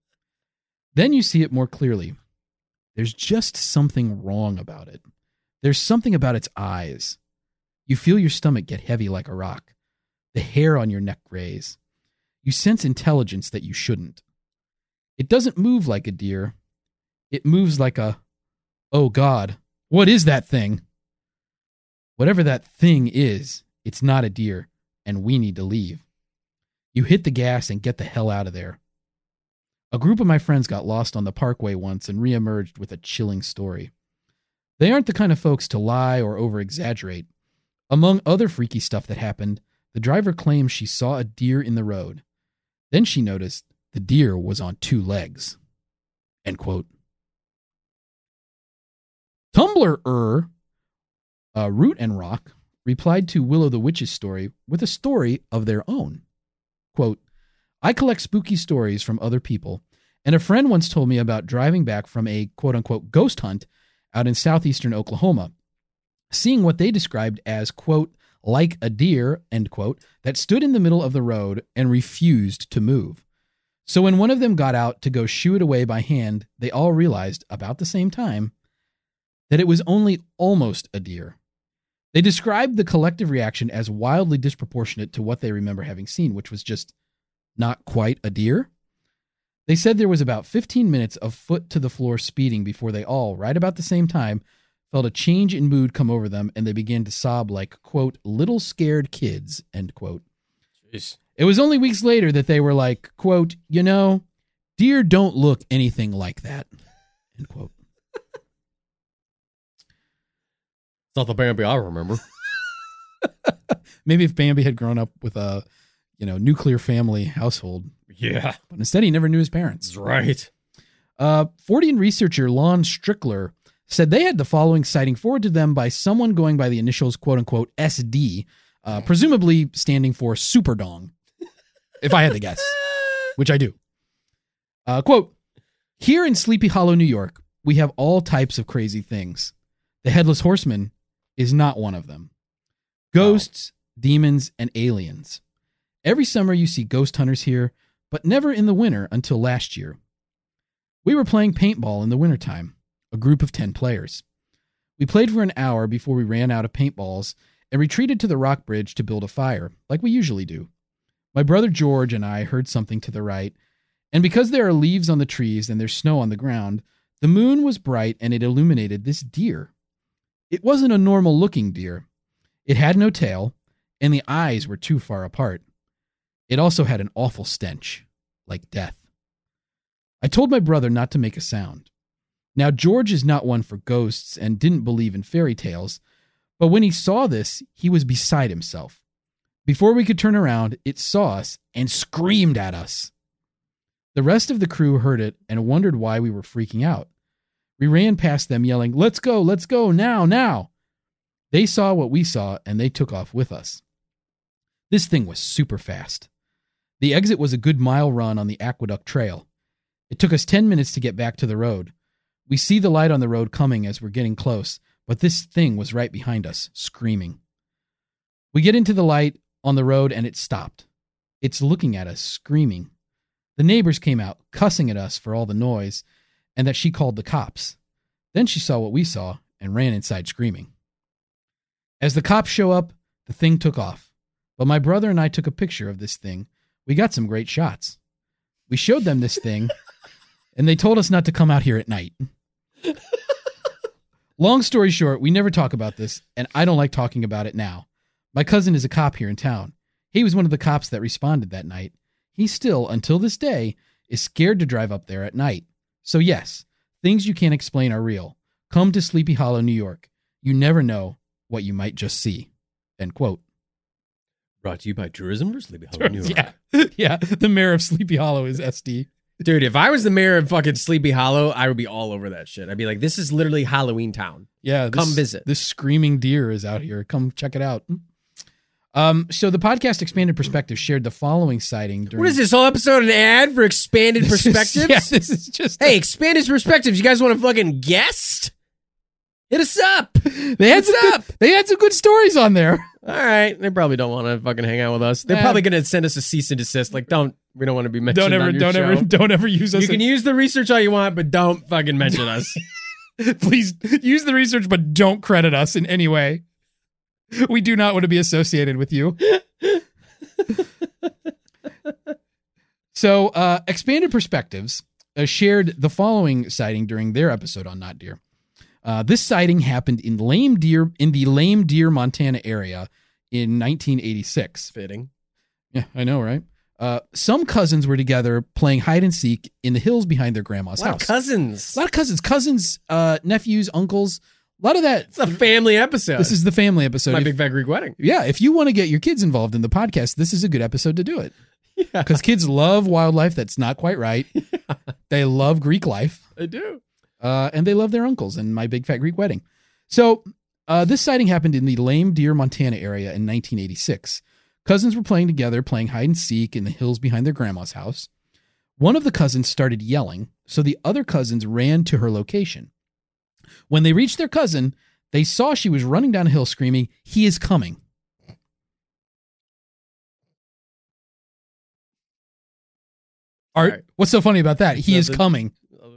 Then you see it more clearly. There's just something wrong about it. There's something about its eyes. You feel your stomach get heavy like a rock. The hair on your neck graze. You sense intelligence that you shouldn't. It doesn't move like a deer. It moves like a, oh God, what is that thing? Whatever that thing is, it's not a deer, and we need to leave. You hit the gas and get the hell out of there. A group of my friends got lost on the parkway once and reemerged with a chilling story. They aren't the kind of folks to lie or over-exaggerate. Among other freaky stuff that happened, the driver claimed she saw a deer in the road. Then she noticed the deer was on two legs. End quote. Tumblr-er, uh, Root and Rock, replied to Willow the Witch's story with a story of their own. Quote, I collect spooky stories from other people, and a friend once told me about driving back from a quote-unquote ghost hunt out in southeastern Oklahoma, seeing what they described as, quote, like a deer, end quote, that stood in the middle of the road and refused to move. So when one of them got out to go shoo it away by hand, they all realized, about the same time, that it was only almost a deer. They described the collective reaction as wildly disproportionate to what they remember having seen, which was just not quite a deer. They said there was about fifteen minutes of foot to the floor speeding before they all, right about the same time, felt a change in mood come over them and they began to sob like, quote, little scared kids, end quote. Jeez. It was only weeks later that they were like, quote, you know, deer don't look anything like that, end quote. It's not the Bambi I remember. Maybe if Bambi had grown up with a, you know, nuclear family household. Yeah. But instead he never knew his parents. That's right. Uh, Fortean researcher Lon Strickler said they had the following sighting forwarded to them by someone going by the initials quote-unquote S D, uh, presumably standing for Super Dong, if I had to guess, which I do. Uh, quote, here in Sleepy Hollow, New York, we have all types of crazy things. The Headless Horseman is not one of them. Ghosts, oh. demons, and aliens. Every summer you see ghost hunters here, but never in the winter until last year. We were playing paintball in the wintertime, a group of ten players. We played for an hour before we ran out of paintballs and retreated to the rock bridge to build a fire, like we usually do. My brother George and I heard something to the right, and because there are leaves on the trees and there's snow on the ground, the moon was bright and it illuminated this deer. It wasn't a normal-looking deer. It had no tail, and the eyes were too far apart. It also had an awful stench. like death. I told my brother not to make a sound. Now, George is not one for ghosts and didn't believe in fairy tales, but when he saw this, he was beside himself. Before we could turn around, it saw us and screamed at us. The rest of the crew heard it and wondered why we were freaking out. We ran past them yelling, "Let's go, let's go, now, now." They saw what we saw and they took off with us. This thing was super fast. The exit was a good mile run on the Aqueduct Trail. It took us ten minutes to get back to the road. We see the light on the road coming as we're getting close, but this thing was right behind us, screaming. We get into the light on the road and it stopped. It's looking at us, screaming. The neighbors came out, cussing at us for all the noise, and that she called the cops. Then she saw what we saw and ran inside screaming. As the cops show up, the thing took off. But my brother and I took a picture of this thing. We got some great shots. We showed them this thing, and they told us not to come out here at night. Long story short, we never talk about this, and I don't like talking about it now. My cousin is a cop here in town. He was one of the cops that responded that night. He still, until this day, is scared to drive up there at night. So yes, things you can't explain are real. Come to Sleepy Hollow, New York. You never know what you might just see. End quote. Brought to you by Tourism for Sleepy Hollow, New York. Yeah, yeah. The mayor of Sleepy Hollow is S D. Dude, if I was the mayor of fucking Sleepy Hollow, I would be all over that shit. I'd be like, this is literally Halloween Town. Yeah. This, Come visit. This screaming deer is out here. Come check it out. Um, so the podcast Expanded Perspective shared the following sighting during... What is this whole episode an ad for Expanded This is- Perspectives? yeah, this is just... Hey, Expanded Perspectives, you guys want to fucking guest? Hit us up. They had, What's some up? good, they had some good stories on there. All right. They probably don't want to fucking hang out with us. They're Eh. probably going to send us a cease and desist. Like, don't, we don't want to be mentioned Don't ever, on your don't show. ever, don't ever use us. You can use the research all you want, but don't fucking mention us. Please use the research, but don't credit us in any way. We do not want to be associated with you. So, uh, Expanded Perspectives uh, shared the following sighting during their episode on Not Deer. Uh, this sighting happened in Lame Deer, in the Lame Deer, Montana area in nineteen eighty-six. Fitting. Yeah, I know, right? Uh, some cousins were together playing hide and seek in the hills behind their grandma's A lot house. of cousins. A lot of cousins, cousins, uh, nephews, uncles. A lot of that. It's a family episode. This is the family episode. My If- Big Fat Greek Wedding. yeah, if you want to get your kids involved in the podcast, this is a good episode to do it. Yeah, Because kids love wildlife that's not quite right. They love Greek life. I do. Uh, and they love their uncles and My Big Fat Greek Wedding. So uh, this sighting happened in the Lame Deer, Montana area in nineteen eighty-six. Cousins were playing together, playing hide and seek in the hills behind their grandma's house. One of the cousins started yelling, so the other cousins ran to her location. When they reached their cousin, they saw she was running down a hill screaming, "He is coming." Art, Right. what's so funny about that? He is Nothing. coming.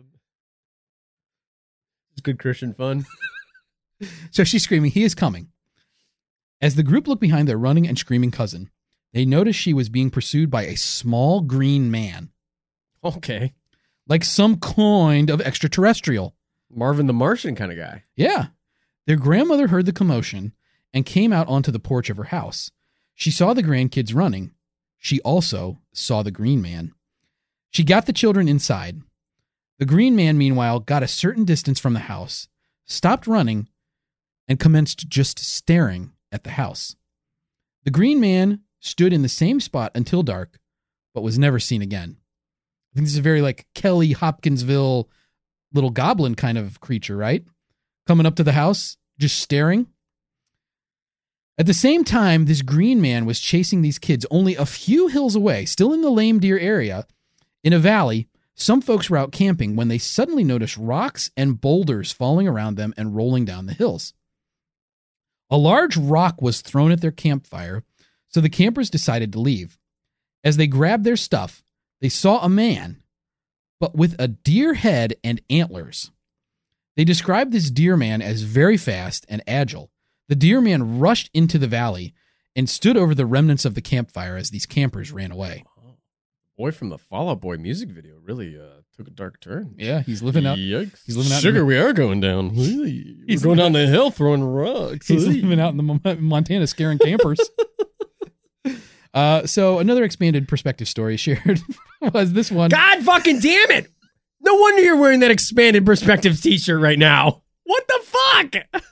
It's good Christian fun. So she's screaming, "He is coming." As the group looked behind their running and screaming cousin, they noticed she was being pursued by a small green man, Okay. like some kind of extraterrestrial. Marvin the Martian kind of guy. Yeah. Their grandmother heard the commotion and came out onto the porch of her house. She saw the grandkids running. She also saw the green man. She got the children inside. The green man, meanwhile, got a certain distance from the house, stopped running, and commenced just staring at the house. The green man stood in the same spot until dark, but was never seen again. I think this is a very like Kelly Hopkinsville little goblin kind of creature, right? Coming up to the house, just staring. At the same time, this green man was chasing these kids only a few hills away, still in the Lame Deer area. In a valley, some folks were out camping when they suddenly noticed rocks and boulders falling around them and rolling down the hills. A large rock was thrown at their campfire, so the campers decided to leave. As they grabbed their stuff, they saw a man, but with a deer head and antlers. They described this deer man as very fast and agile. The deer man rushed into the valley and stood over the remnants of the campfire as these campers ran away. Boy from the Fall Out Boy music video really uh, took a dark turn. Yeah, he's living out. Yikes. he's living out in Sugar, the- we are going down. We're He's going living- down the hill throwing rocks. He's living out in the Mo- Montana scaring campers. Uh, so another expanded perspective story shared was this one. God fucking damn it! No wonder you're wearing that expanded perspective t-shirt right now. What the fuck?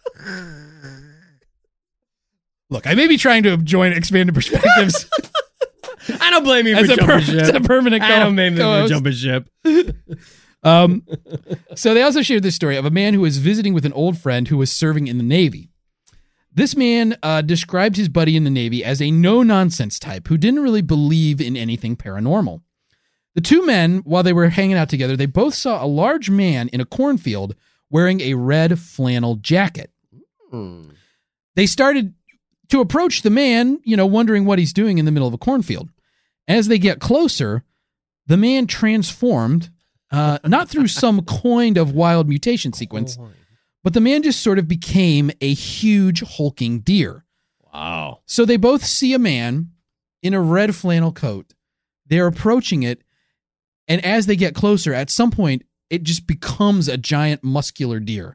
Look, I may be trying to join expanded perspectives. I don't blame you for as a, jumping per- ship. as a permanent co- I don't blame you for co-host. jumping ship. Um, so they also shared this story of a man who was visiting with an old friend who was serving in the Navy. This man uh, described his buddy in the Navy as a no-nonsense type who didn't really believe in anything paranormal. The two men, while they were hanging out together, they both saw a large man in a cornfield wearing a red flannel jacket. Hmm. They started to approach the man, you know, wondering what he's doing in the middle of a cornfield. As they get closer, the man transformed, uh, not through some kind of wild mutation sequence, but the man just sort of became a huge hulking deer. Wow. So they both see a man in a red flannel coat. They're approaching it, and as they get closer, at some point, it just becomes a giant muscular deer.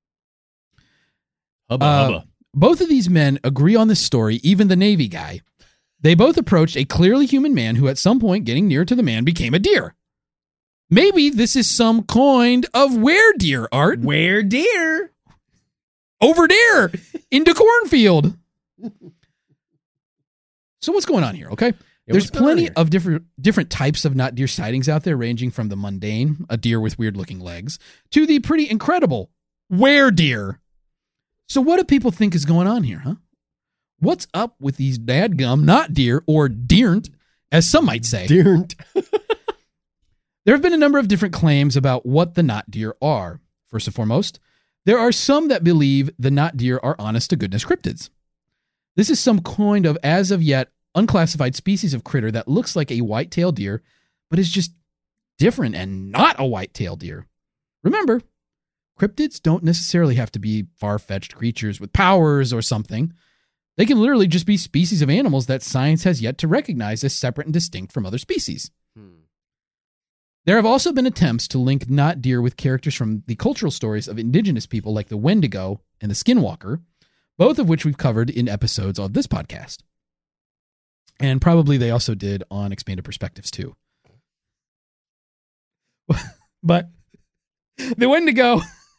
Hubba Uh, hubba. Both of these men agree on this story, even the Navy guy. They both approached a clearly human man who at some point getting near to the man became a deer. Maybe this is some kind of were-deer, Art. Where deer? Over there into cornfield. So what's going on here, okay? There's what's going on plenty here? of different different types of not deer sightings out there, ranging from the mundane, a deer with weird-looking legs, to the pretty incredible were-deer. So what do people think is going on here, huh? What's up with these dadgum not deer, or deernt, as some might say? Deernt. There have been a number of different claims about what the not deer are. First and foremost, there are some that believe the not deer are honest-to-goodness cryptids. This is some kind of, as of yet, unclassified species of critter that looks like a white-tailed deer, but is just different and not a white-tailed deer. Remember, cryptids don't necessarily have to be far-fetched creatures with powers or something. They can literally just be species of animals that science has yet to recognize as separate and distinct from other species. Hmm. There have also been attempts to link not deer with characters from the cultural stories of indigenous people like the Wendigo and the Skinwalker, both of which we've covered in episodes of this podcast. And probably they also did on Expanded Perspectives too. But the Wendigo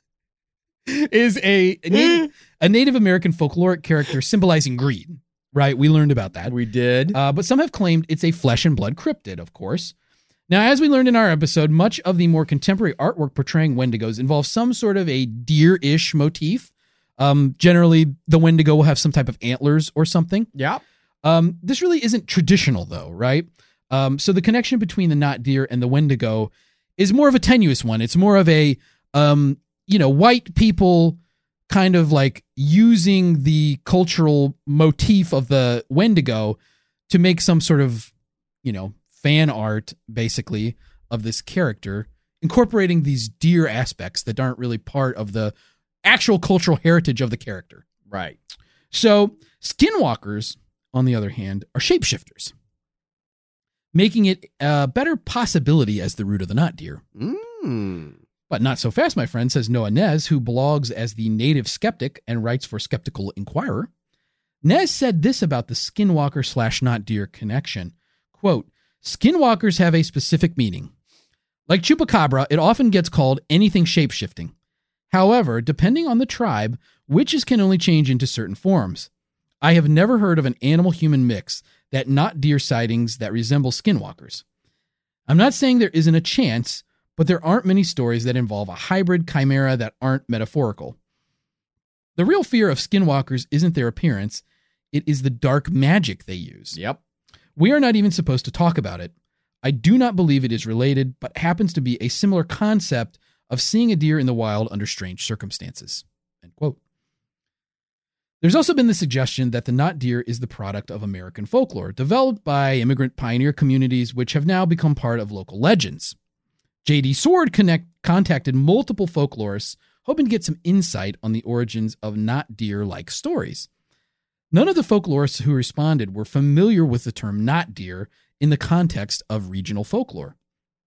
is a, a, Native, a Native American folkloric character symbolizing greed, right? We learned about that. We did. Uh, but some have claimed it's a flesh and blood cryptid, of course. Now, as we learned in our episode, much of the more contemporary artwork portraying Wendigos involves some sort of a deer-ish motif. Um, generally, the Wendigo will have some type of antlers or something. Yeah. Um, this really isn't traditional, though, right? Um, so the connection between the not deer and the Wendigo is more of a tenuous one. It's more of a, um, you know, white people kind of like using the cultural motif of the Wendigo to make some sort of, you know, fan art, basically, of this character, incorporating these deer aspects that aren't really part of the actual cultural heritage of the character. Right. So, skinwalkers, on the other hand, are shapeshifters, making it a better possibility as the root of the not deer. Mm. But not so fast, my friend, says Noah Nez, who blogs as the Native Skeptic and writes for Skeptical Inquirer. Nez said this about the skinwalker slash not deer connection. Quote, skinwalkers have a specific meaning. Like chupacabra, it often gets called anything shapeshifting. However, depending on the tribe, witches can only change into certain forms. I have never heard of an animal-human mix that not deer sightings that resemble skinwalkers. I'm not saying there isn't a chance, but there aren't many stories that involve a hybrid chimera that aren't metaphorical. The real fear of skinwalkers isn't their appearance, it is the dark magic they use. Yep. We are not even supposed to talk about it. I do not believe it is related, but happens to be a similar concept of seeing a deer in the wild under strange circumstances. End quote. There's also been the suggestion that the not deer is the product of American folklore, developed by immigrant pioneer communities, which have now become part of local legends. J D Sword connect, contacted multiple folklorists, hoping to get some insight on the origins of not deer-like stories. None of the folklorists who responded were familiar with the term not deer in the context of regional folklore.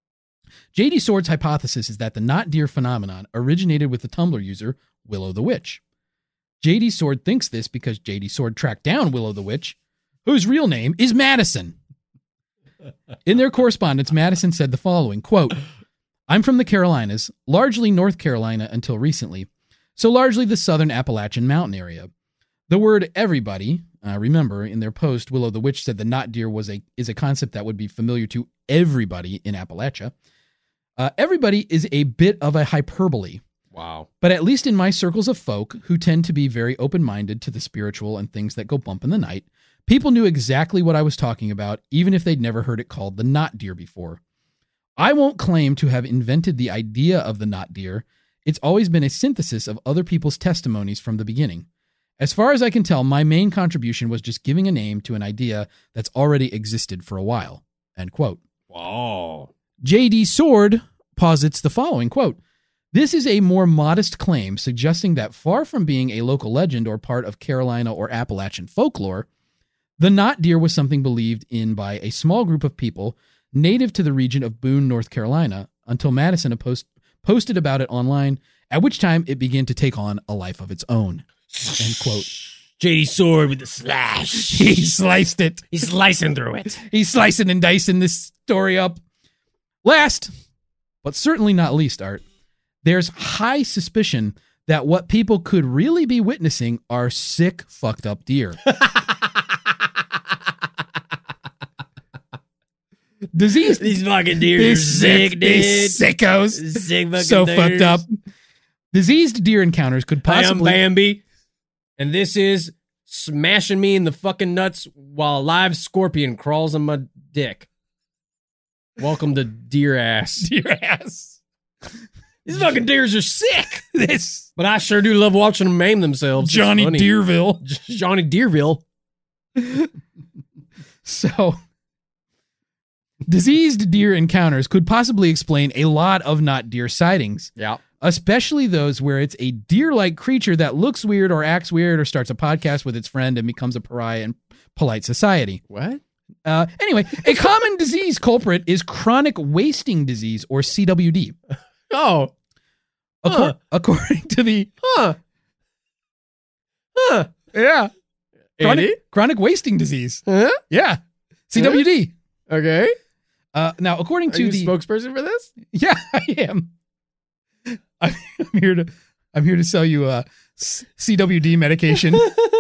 J D Sword's hypothesis is that the not deer phenomenon originated with the Tumblr user Willow the Witch. J D Sword thinks this because J D Sword tracked down Willow the Witch, whose real name is Madison. In their correspondence, Madison said the following, quote, I'm from the Carolinas, largely North Carolina until recently, so largely the southern Appalachian mountain area. The word everybody, uh, remember, in their post, Willow the Witch said the not deer was a is a concept that would be familiar to everybody in Appalachia. Uh, everybody is a bit of a hyperbole. Wow. But at least in my circles of folk, who tend to be very open-minded to the spiritual and things that go bump in the night, people knew exactly what I was talking about, even if they'd never heard it called the not deer before. I won't claim to have invented the idea of the not deer. It's always been a synthesis of other people's testimonies from the beginning. As far as I can tell, my main contribution was just giving a name to an idea that's already existed for a while. End quote. Wow. J D Sword posits the following, quote, this is a more modest claim suggesting that far from being a local legend or part of Carolina or Appalachian folklore, the not deer was something believed in by a small group of people native to the region of Boone, North Carolina, until Madison post- posted about it online, at which time it began to take on a life of its own. End quote. J D Sword with the slash. He sliced it. He's slicing through it. He's slicing and dicing this story up. Last, but certainly not least, Art, there's high suspicion that what people could really be witnessing are sick, fucked up deer. Disease. These fucking deer are These sick, sick, dude. these sickos. Sick fucking So deers. fucked up. Diseased deer encounters could Hi, I'm possibly... Bambi, and this is smashing me in the fucking nuts while a live scorpion crawls on my dick. Welcome to Deer Ass. Deer ass. These fucking deers are sick, This but I sure do love watching them maim themselves. It's Johnny funny. Deerville. Johnny Deerville. So, diseased deer encounters could possibly explain a lot of not deer sightings, Yeah. especially those where it's a deer-like creature that looks weird or acts weird or starts a podcast with its friend and becomes a pariah in polite society. What? Uh, anyway, a common disease culprit is chronic wasting disease, or C W D. Oh. Accor- Huh. According to the... Huh. Huh. Yeah. Chronic, Andy? chronic wasting disease. Huh? Yeah. C W D. Okay. Uh, now, according Are to you the... a spokesperson for this? Yeah, I am. I'm, I'm here to I'm here to sell you a C W D medication.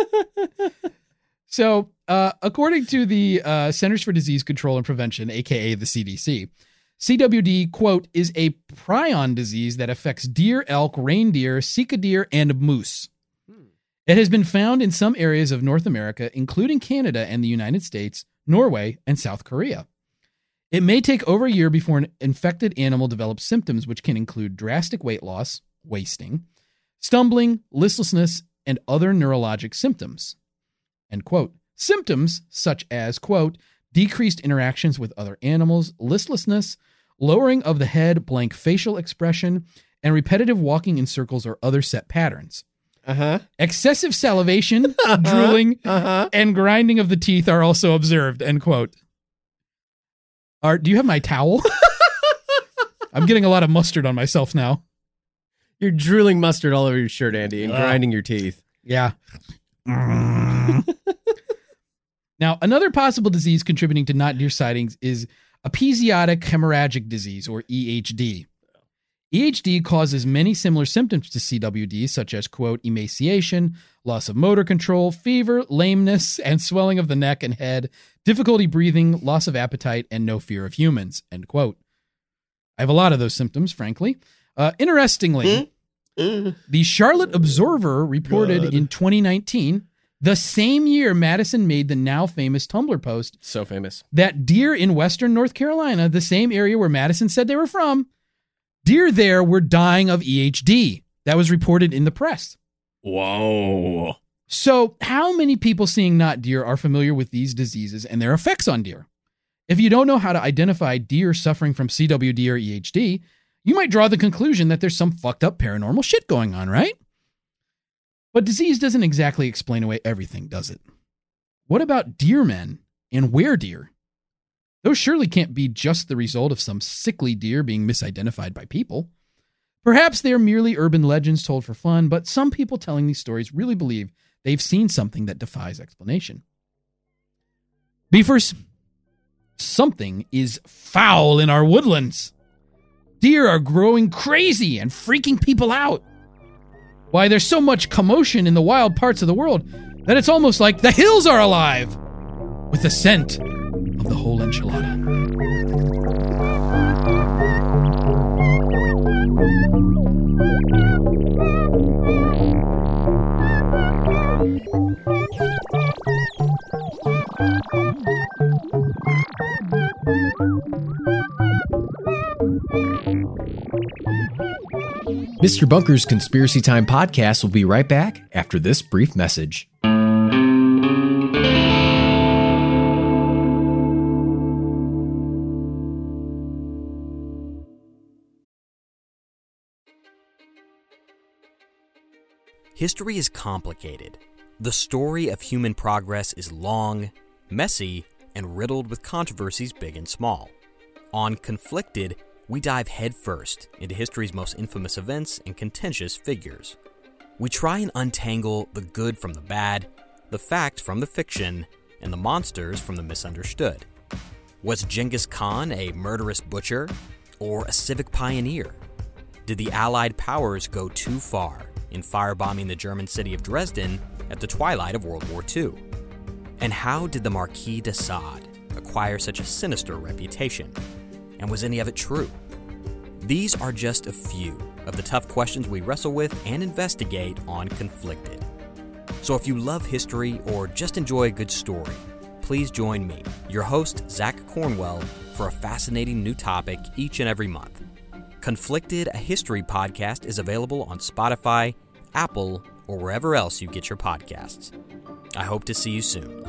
So, uh, according to the uh, Centers for Disease Control and Prevention, aka the C D C, C W D, quote, is a prion disease that affects deer, elk, reindeer, sika deer, and moose. It has been found in some areas of North America, including Canada and the United States, Norway, and South Korea. It may take over a year before an infected animal develops symptoms, which can include drastic weight loss, wasting, stumbling, listlessness, and other neurologic symptoms. End quote. Symptoms such as, quote, decreased interactions with other animals, listlessness, lowering of the head, blank facial expression, and repetitive walking in circles or other set patterns. Uh-huh. Excessive salivation, drooling, Uh-huh. and grinding of the teeth are also observed, end quote. Art, do you have my towel? I'm getting a lot of mustard on myself now. You're drooling mustard all over your shirt, Andy, and Ugh. grinding your teeth. Yeah. Now, another possible disease contributing to not deer sightings is episodic hemorrhagic disease, or E H D. E H D causes many similar symptoms to C W D, such as, quote, emaciation, loss of motor control, fever, lameness, and swelling of the neck and head, difficulty breathing, loss of appetite, and no fear of humans, end quote. I have a lot of those symptoms, frankly. Uh, interestingly, the Charlotte Observer reported God. in twenty nineteen, the same year Madison made the now famous Tumblr post, So famous. that deer in western North Carolina, the same area where Madison said they were from, deer there were dying of E H D. That was reported in the press. Whoa. So how many people seeing not deer are familiar with these diseases and their effects on deer? If you don't know how to identify deer suffering from C W D or E H D, you might draw the conclusion that there's some fucked up paranormal shit going on, right? But disease doesn't exactly explain away everything, does it? What about deer men and weredeer? Those surely can't be just the result of some sickly deer being misidentified by people. Perhaps they are merely urban legends told for fun, but some people telling these stories really believe they've seen something that defies explanation. Beefers, something is foul in our woodlands. Deer are growing crazy and freaking people out. Why, there's so much commotion in the wild parts of the world that it's almost like the hills are alive with the scent of the whole enchilada. Mister Bunker's Conspiracy Time podcast will be right back after this brief message. History is complicated. The story of human progress is long, messy, and riddled with controversies big and small. On Conflicted, we dive headfirst into history's most infamous events and contentious figures. We try and untangle the good from the bad, the fact from the fiction, and the monsters from the misunderstood. Was Genghis Khan a murderous butcher or a civic pioneer? Did the Allied powers go too far in firebombing the German city of Dresden at the twilight of World War Two? And how did the Marquis de Sade acquire such a sinister reputation? And was any of it true? These are just a few of the tough questions we wrestle with and investigate on Conflicted. So if you love history or just enjoy a good story, please join me, your host, Zach Cornwell, for a fascinating new topic each and every month. Conflicted, a history podcast, is available on Spotify, Apple, or wherever else you get your podcasts. I hope to see you soon.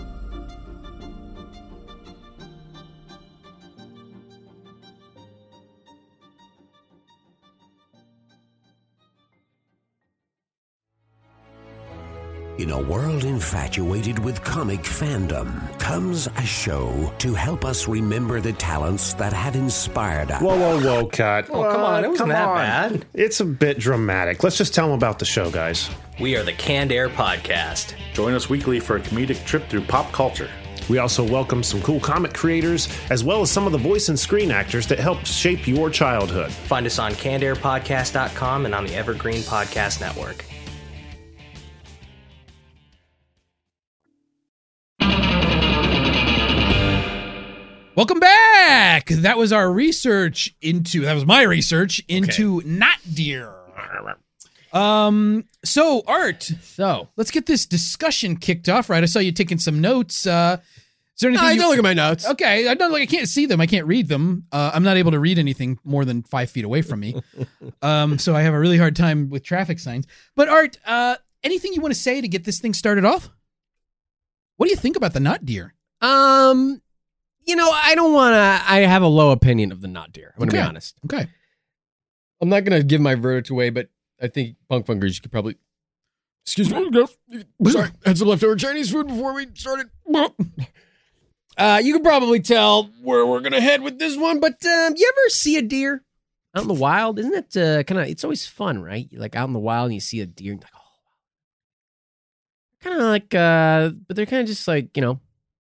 In a world infatuated with comic fandom comes a show to help us remember the talents that have inspired us. Whoa, whoa, whoa, cut. Oh, come on. It wasn't Come that on. bad. It's a bit dramatic. Let's just tell them about the show, guys. We are the Canned Air Podcast. Join us weekly for a comedic trip through pop culture. We also welcome some cool comic creators, as well as some of the voice and screen actors that helped shape your childhood. Find us on canned air podcast dot com and on the Evergreen Podcast Network. Welcome back. That was our research into, that was my research into not deer. Um, so Art, So, let's get this discussion kicked off, right? I saw you taking some notes. Uh, is there anything I you- don't look at my notes. Okay, I don't like. I can't see them. I can't read them. Uh, I'm not able to read anything more than five feet away from me. um, so I have a really hard time with traffic signs. But Art, uh, anything you want to say to get this thing started off? What do you think about the not deer? Um, you know, I don't want to. I have a low opinion of the not deer. I'm going to Okay. be honest. Okay. I'm not going to give my verdict away, but I think Punk Funkers, you could probably. Excuse me. Sorry, had some leftover Chinese food before we started. Uh, you can probably tell where we're gonna head with this one. But um, you ever see a deer out in the wild? Isn't it uh, kind of? It's always fun, right? You're like out in the wild and you see a deer, and you're like, oh, kind of like, uh, but they're kind of just like, you know,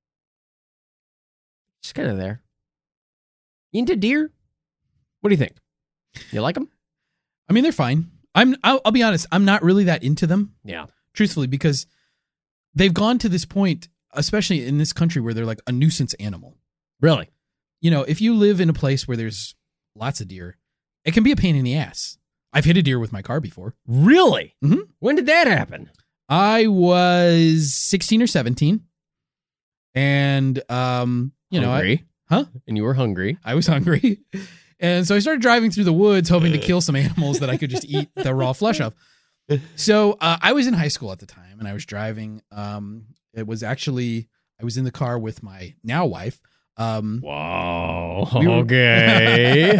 just kind of there. You into deer? What do you think? You like them? I mean, they're fine. I'm. I'll, I'll be honest. I'm not really that into them. Yeah. Truthfully, because they've gone to this point, especially in this country, where they're like a nuisance animal. Really? You know, if you live in a place where there's lots of deer, it can be a pain in the ass. I've hit a deer with my car before. Really? Mhm. When did that happen? I was sixteen or seventeen, and um, you know, I, hungry. huh? And you were hungry. I was hungry, and so I started driving through the woods, hoping to kill some animals that I could just eat the raw flesh of. So uh, I was in high school at the time, and I was driving. Um, it was actually I was in the car with my now wife. Um, Wow. We were- okay.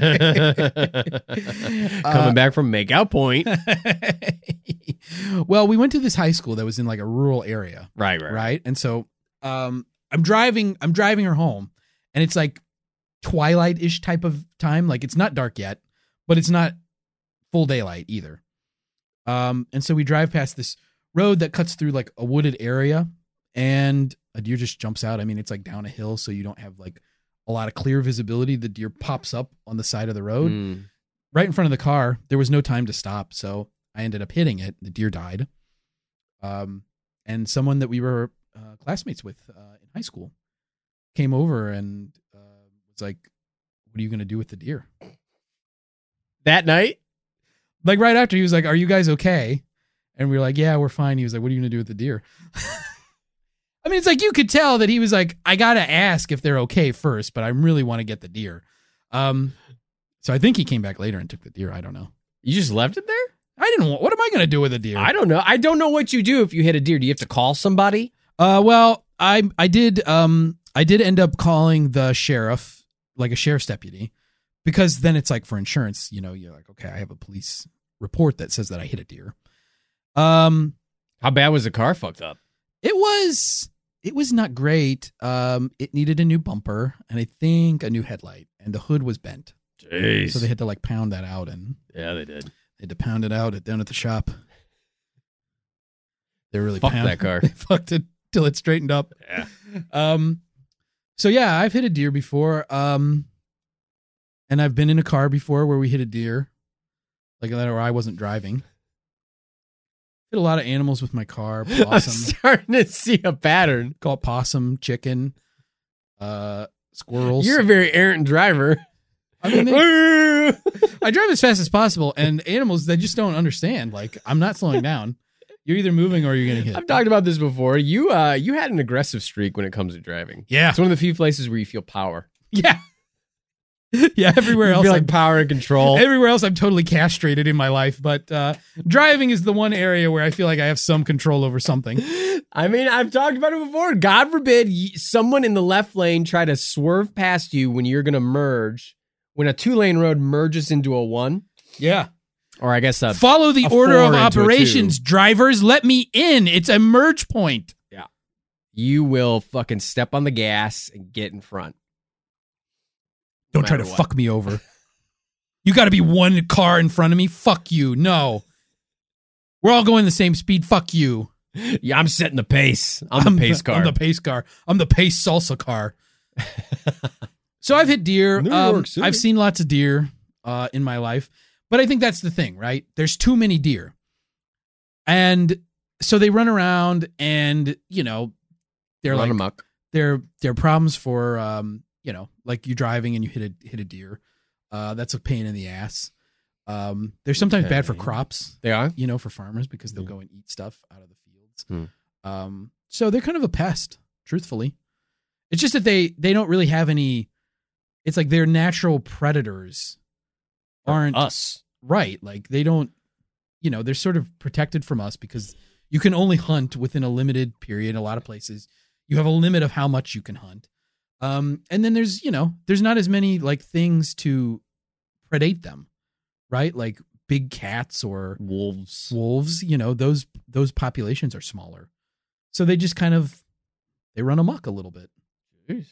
Okay. Coming back from Makeout Point. Well, we went to this high school that was in like a rural area, Right, right, right? And so um, I'm driving. I'm driving her home, and it's like twilight-ish type of time. Like it's not dark yet, but it's not full daylight either. Um, and so we drive past this road that cuts through like a wooded area, and a deer just jumps out. I mean, it's like down a hill, so you don't have like a lot of clear visibility. The deer pops up on the side of the road Mm. right in front of the car. There was no time to stop, so I ended up hitting it. The deer died. Um, and someone that we were uh, classmates with uh, in high school came over and uh, was like, "What are you going to do with the deer?" That night? Like right after, he was like, "Are you guys okay?" And we were like, "Yeah, we're fine." He was like, "What are you going to do with the deer?" I mean, it's like you could tell that he was like, "I got to ask if they're okay first, but I really want to get the deer." Um, so I think he came back later and took the deer. I don't know. You just left it there? I didn't want, what am I going to do with a deer? I don't know. I don't know what you do if you hit a deer. Do you have to call somebody? Uh, well, I I did um I did end up calling the sheriff, like a sheriff's deputy, because then it's like for insurance, you know, you're like, okay, I have a police report that says that I hit a deer. Um, How bad was the car fucked up? it was it was not great. Um, it needed a new bumper and I think a new headlight, and the hood was bent, Jeez. so they had to like pound that out, and Yeah, they did. they had to pound it out at, down at the shop. They really Fuck pound- that car. They fucked it till it straightened up. Yeah. Um, so yeah, I've hit a deer before. Um, and I've been in a car before where we hit a deer, like that, or I wasn't driving. Hit a lot of animals with my car. I'm Possum, starting to see a pattern. call it possum, chicken, uh, squirrels. You're a very errant driver. I mean, they- I drive as fast as possible, and animals, they just don't understand. Like, I'm not slowing down. You're either moving or you're getting hit. I've talked about this before. You uh, you had an aggressive streak when it comes to driving. Yeah. It's one of the few places where you feel power. Yeah. Yeah, everywhere You else. feel I'm- like power and control. Everywhere else, I'm totally castrated in my life, but uh, driving is the one area where I feel like I have some control over something. I mean, I've talked about it before. God forbid y- someone in the left lane try to swerve past you when you're going to merge, when a two-lane road merges into a one. Yeah. Or I guess a, Follow the a order of four into a operations, two. drivers. Let me in. It's a merge point. You will fucking step on the gas and get in front. Don't No try to matter what. fuck me over. You got to be one car in front of me. Fuck you. No. We're all going the same speed. Fuck you. Yeah, I'm setting the pace. I'm, the pace car. I'm the pace car. I'm the pace salsa car. So I've hit deer. New Um, York City. I've seen lots of deer uh, in my life, but I think that's the thing, right? There's too many deer, and so they run around, and you know, they're Run like amok. they're they're problems for um, you know, like you driving and you hit a hit a deer. Uh, that's a pain in the ass. Um, they're sometimes bad for Okay. crops, They are? you know, for farmers because they'll Yeah. go and eat stuff out of the fields. Hmm. Um, so they're kind of a pest, truthfully. It's just that they they don't really have any. It's like their natural predators aren't us. right. Like they don't, you know, they're sort of protected from us because you can only hunt within a limited period. A lot of places you have a limit of how much you can hunt. Um, and then there's, you know, there's not as many like things to predate them, right? Like big cats or Wolves. wolves, you know, those those populations are smaller. So they just kind of they run amok a little bit. Jeez.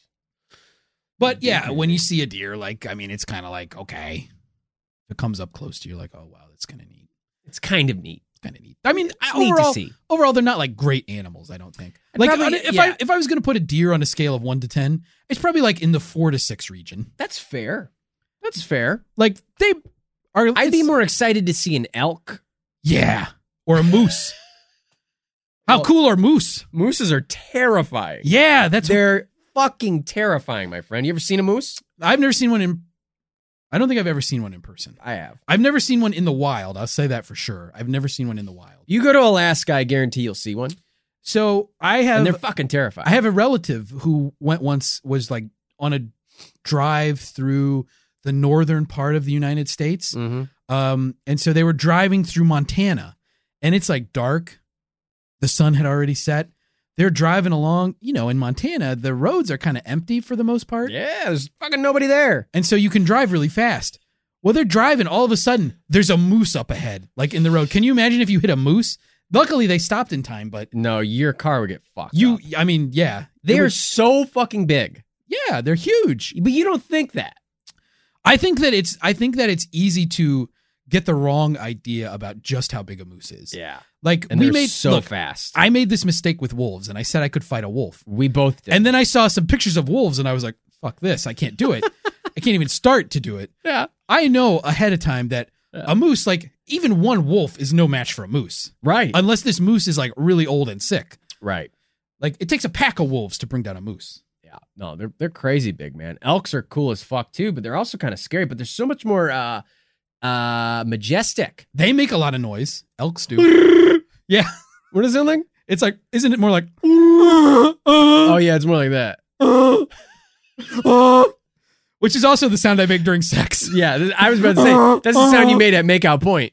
But yeah, when you see a deer, like I mean, it's kind of like okay, if it comes up close to you, like oh wow, that's kind of neat. It's kind of neat. Kind of neat. I mean, It's overall, neat to see. overall, they're not like great animals. I don't think. I'd Like probably- if yeah. I if I was gonna put a deer on a scale of one to ten, it's probably like in the four to six region. That's fair. That's fair. Like they are. I'd be it's- more excited to see an elk. yeah, or a moose. How Well- cool are moose? Mooses are terrifying. Yeah, that's. They're fucking terrifying, my friend. You ever seen a moose? I've never seen one in. I don't think I've ever seen one in person. I have. I've never seen one in the wild. I'll say that for sure. I've never seen one in the wild. You go to Alaska, I guarantee you'll see one. So I And have they're fucking terrifying. I have a relative who went once was like on a drive through the northern part of the United States. Mm-hmm. Um, and so they were driving through Montana and it's like dark. The sun had already set. They're driving along, you know, in Montana, the roads are kind of empty for the most part. Yeah, there's fucking nobody there. And so you can drive really fast. Well, they're driving. All of a sudden, there's a moose up ahead, like in the road. Can you imagine if you hit a moose? Luckily, they stopped in time, but No, your car would get fucked you, up. I mean, yeah. They It are was- so fucking big. yeah, they're huge. But you don't think that. I think that it's, I think that it's easy to get the wrong idea about just how big a moose is. Yeah. Like And we they're made so look, fast. I made this mistake with wolves, and I said I could fight a wolf. We both did. And then I saw some pictures of wolves, and I was like, "Fuck this! I can't do it. I can't even start to do it." yeah. I know ahead of time that a moose, like even one wolf, is no match for a moose, Right. unless this moose is like really old and sick. right. Like it takes a pack of wolves to bring down a moose. Yeah. No, they're they're crazy big, man. Elks are cool as fuck too, but they're also kind of scary. But they're so much more uh uh majestic. They make a lot of noise. Elks do. Yeah, What is it like? it's like, isn't it more like? Oh yeah, it's more like that. Which is also the sound I make during sex. Yeah, th- I was about to say that's the sound you made at makeout point.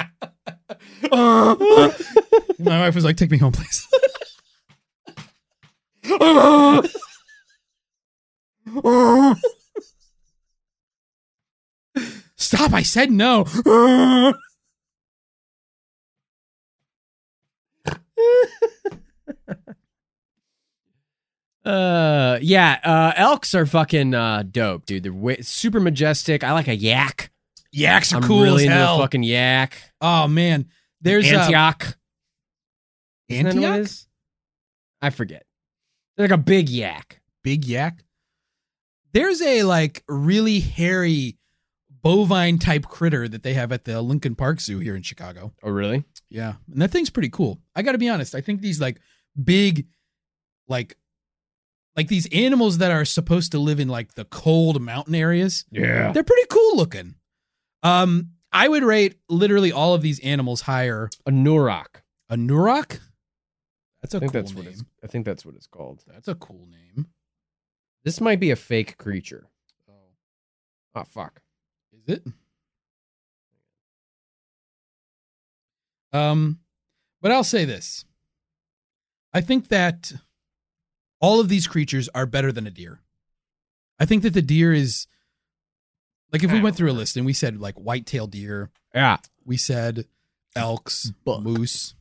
My wife was like, "Take me home, please." Stop! I said no. Uh, yeah, uh, elks are fucking uh dope, dude. They're way, super majestic. I like a yak. Yaks are I'm cool really as into hell. a fucking yak. Oh man, there's uh, Antioch. Isn't that what it Antioch? is? I forget. They're like a big yak. Big yak. There's a like really hairy bovine type critter that they have at the Lincoln Park Zoo here in Chicago. Oh, really? Yeah, and that thing's pretty cool. I got to be honest. I think these like big, like, like these animals that are supposed to live in like the cold mountain areas. Yeah. They're pretty cool looking. Um, I would rate literally all of these animals higher. A Nurok. A Nurok? That's a I think cool that's what name. it's. I think that's what it's called. That's a cool name. This might be a fake creature. Oh fuck. Is it? Um, but I'll say this. I think that all of these creatures are better than a deer. I think that the deer is like if we went through a list and we said like white-tailed deer, Yeah. we said elks, Buck. moose,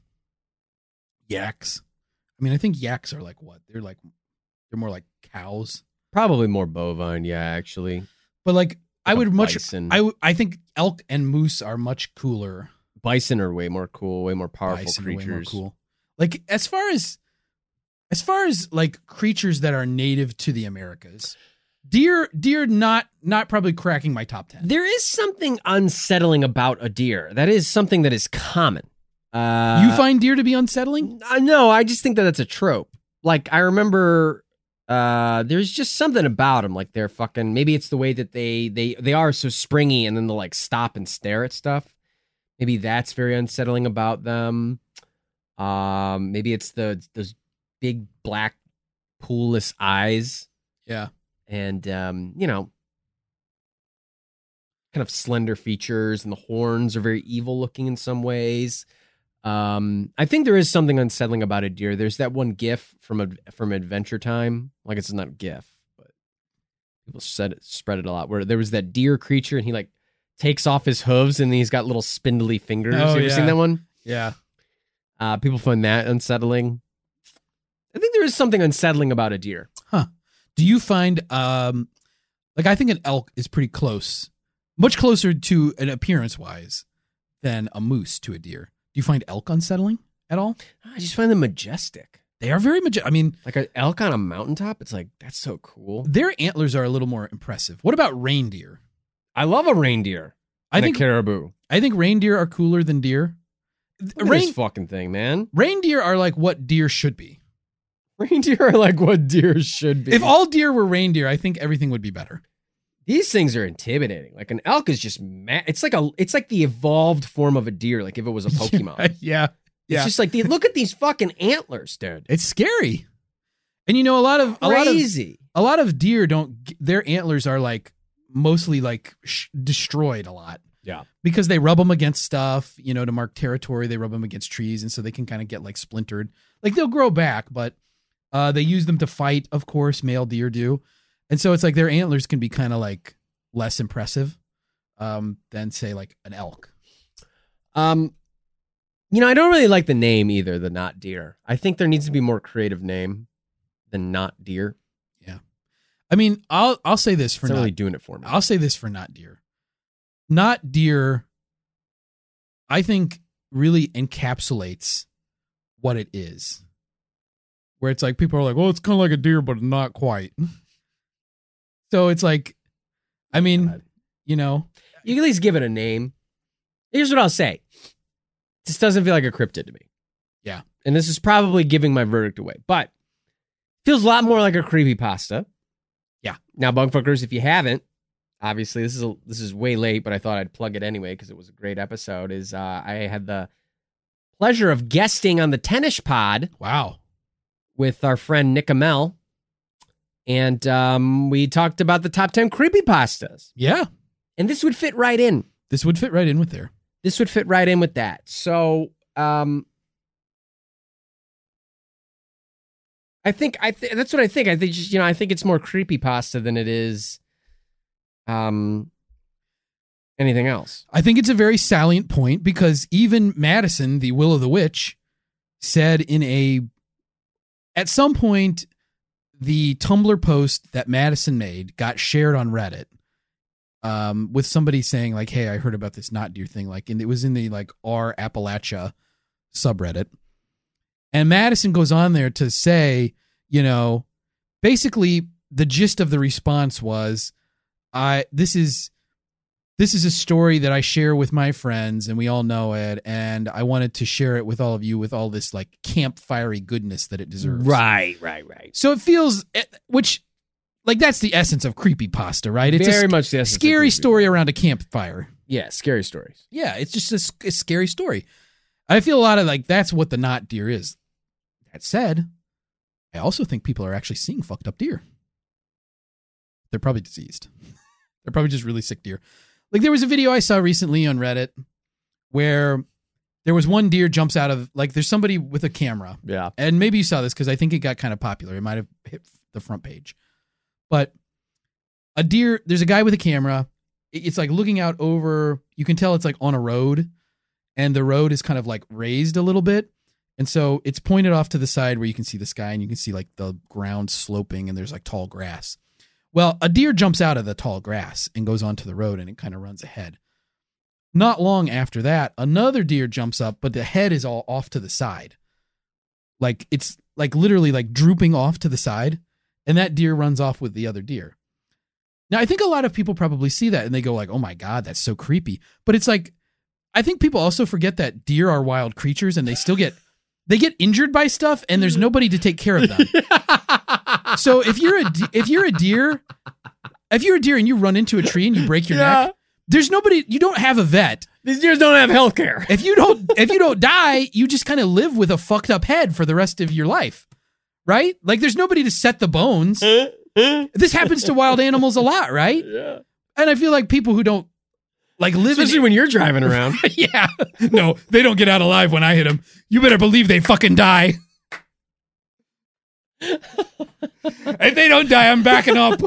yaks. I mean, I think yaks are like what? They're like they're more like cows. Probably more bovine. Yeah, actually. But like I Like a would much bison. I w- I think elk and moose are much cooler. Bison are way more cool, way more powerful Bison are way creatures. more cool. Like as far as as far as like creatures that are native to the Americas, deer deer not not probably cracking my top ten. There is something unsettling about a deer. That is something that is common. Uh, You find deer to be unsettling? Uh, no, I just think that that's a trope. Like I remember, uh, there's just something about them. Like they're fucking. Maybe it's the way that they they they are so springy, and then they'll like stop and stare at stuff. Maybe that's very unsettling about them. Um, maybe it's the those big black poolless eyes, Yeah. and um, you know, kind of slender features, and the horns are very evil looking in some ways. Um, I think there is something unsettling about a deer. There's that one GIF from a, from Adventure Time. Like it's not a GIF, but people said it, spread it a lot. Where there was that deer creature, and he like takes off his hooves, and he's got little spindly fingers. Oh, you ever yeah. seen that one? Yeah. Uh, people find that unsettling. I think there is something unsettling about a deer. Do you find um like I think an elk is pretty close, much closer to an appearance wise than a moose to a deer. Do you find elk unsettling at all? I just find them majestic. They are very majestic. I mean, Like an elk on a mountaintop. It's like that's so cool. their antlers are a little more impressive. What about reindeer? I love a reindeer. I and think a caribou. I think reindeer are cooler than deer. Look at Rein- this fucking thing, man. reindeer are like what deer should be. Reindeer are like what deer should be. If all deer were reindeer, I think everything would be better. These things are intimidating. Like an elk is just ma- it's like a it's like the evolved form of a deer. Like if it was a Pokemon. yeah. It's Yeah. just like the, look at these fucking antlers, dude. It's scary. And you know a lot of a lot of Crazy. a lot of deer don't g- their antlers are like mostly like sh- destroyed a lot. Yeah. Because they rub them against stuff, you know, to mark territory. They rub them against trees, and so they can kind of get like splintered. Like they'll grow back, but uh, they use them to fight. Of course, male deer do, and so it's like their antlers can be kind of like less impressive um, than say like an elk. Um, you know, I don't really like the name either. The not deer. I think there needs to be more creative name than not deer. I mean, I'll I'll say this for It's not not really doing it for me. I'll say this for not deer. Not deer I think, really encapsulates what it is. Where it's like, people are like, well, it's kind of like a deer, but not quite. So it's like, I mean, God. you know. You can at least give it a name. Here's what I'll say. This doesn't feel like a cryptid to me. Yeah. And this is probably giving my verdict away, but it feels a lot more like a creepypasta. Yeah. Now, Bunkfuckers, if you haven't, obviously this is a, this is way late, but I thought I'd plug it anyway because it was a great episode. Is uh, I had the pleasure of guesting on the Tennis Pod. Wow. With our friend Nick Amell. And um, we talked about the top ten creepypastas. Yeah. And this would fit right in. This would fit right in with there. This would fit right in with that. So, um, I think I th- that's what I think. I think just, you know I think it's more creepypasta than it is, um, anything else. I think it's a very salient point because even Madison, the Will of the Witch, said in a at some point the Tumblr post that Madison made got shared on Reddit. Um, with somebody saying like, hey, I heard about this not deer thing. Like, and it was in the like R Appalachia subreddit. And Madison goes on there to say, you know, basically the gist of the response was, I, this is, this is a story that I share with my friends and we all know it. And I wanted to share it with all of you with all this like campfirey goodness that it deserves. Right, right, right. So it feels, which, like, that's the essence of creepypasta, right? It's very a much the essence scary of story around a campfire. Yeah, scary stories. Yeah, it's just a, a scary story. I feel a lot of like that's what the not deer is. That said, I also think people are actually seeing fucked up deer. They're probably diseased. They're probably just really sick deer. Like there was a video I saw recently on Reddit where there was one deer jumps out of, like there's somebody with a camera. Yeah. And maybe you saw this because I think it got kind of popular. It might have hit the front page. But a deer, there's a guy with a camera. It's like looking out over, you can tell it's like on a road and the road is kind of like raised a little bit. And so it's pointed off to the side where you can see the sky and you can see like the ground sloping and there's like tall grass. Well, a deer jumps out of the tall grass and goes onto the road and it kind of runs ahead. Not long after that, another deer jumps up, but the head is all off to the side. Like it's like literally like drooping off to the side. And that deer runs off with the other deer. Now, I think a lot of people probably see that and they go like, oh my God, that's so creepy. But it's like, I think people also forget that deer are wild creatures and they still get, they get injured by stuff and there's nobody to take care of them. So if you're a, if you're a deer, if you're a deer and you run into a tree and you break your Yeah. neck, there's nobody, you don't have a vet. These deers don't have health care. If you don't, if you don't die, you just kind of live with a fucked up head for the rest of your life. Right? Like there's nobody to set the bones. This happens to wild animals a lot, right? Yeah. And I feel like people who don't like live Especially in, when you're driving around. yeah. No, they don't get out alive when I hit them. You better believe they fucking die. If they don't die, I'm backing up.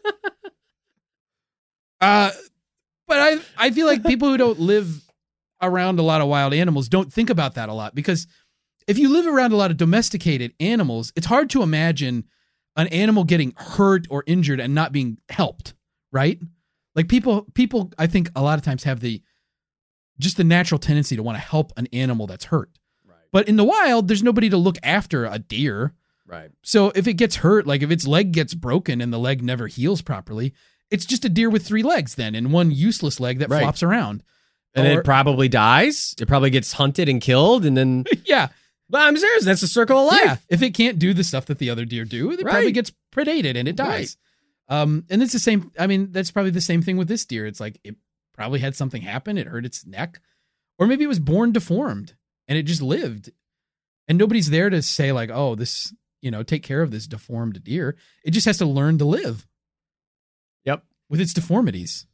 Uh, but I, I feel like people who don't live around a lot of wild animals don't think about that a lot because if you live around a lot of domesticated animals, it's hard to imagine an animal getting hurt or injured and not being helped, right? Like people, people, I think a lot of times have the, just the natural tendency to want to help an animal that's hurt. Right. But in the wild, there's nobody to look after a deer. Right. So if it gets hurt, like if its leg gets broken and the leg never heals properly, it's just a deer with three legs then and one useless leg that Right. flops around. And Or- it probably dies. It probably gets hunted and killed and then... yeah. But I'm serious. That's the circle of life. Yeah, if it can't do the stuff that the other deer do, it Right. probably gets predated and it dies. Right. Um, and it's the same. I mean, that's probably the same thing with this deer. It's like it probably had something happen. It hurt its neck, or maybe it was born deformed and it just lived. And nobody's there to say like, oh, this, you know, take care of this deformed deer. It just has to learn to live. Yep. With its deformities.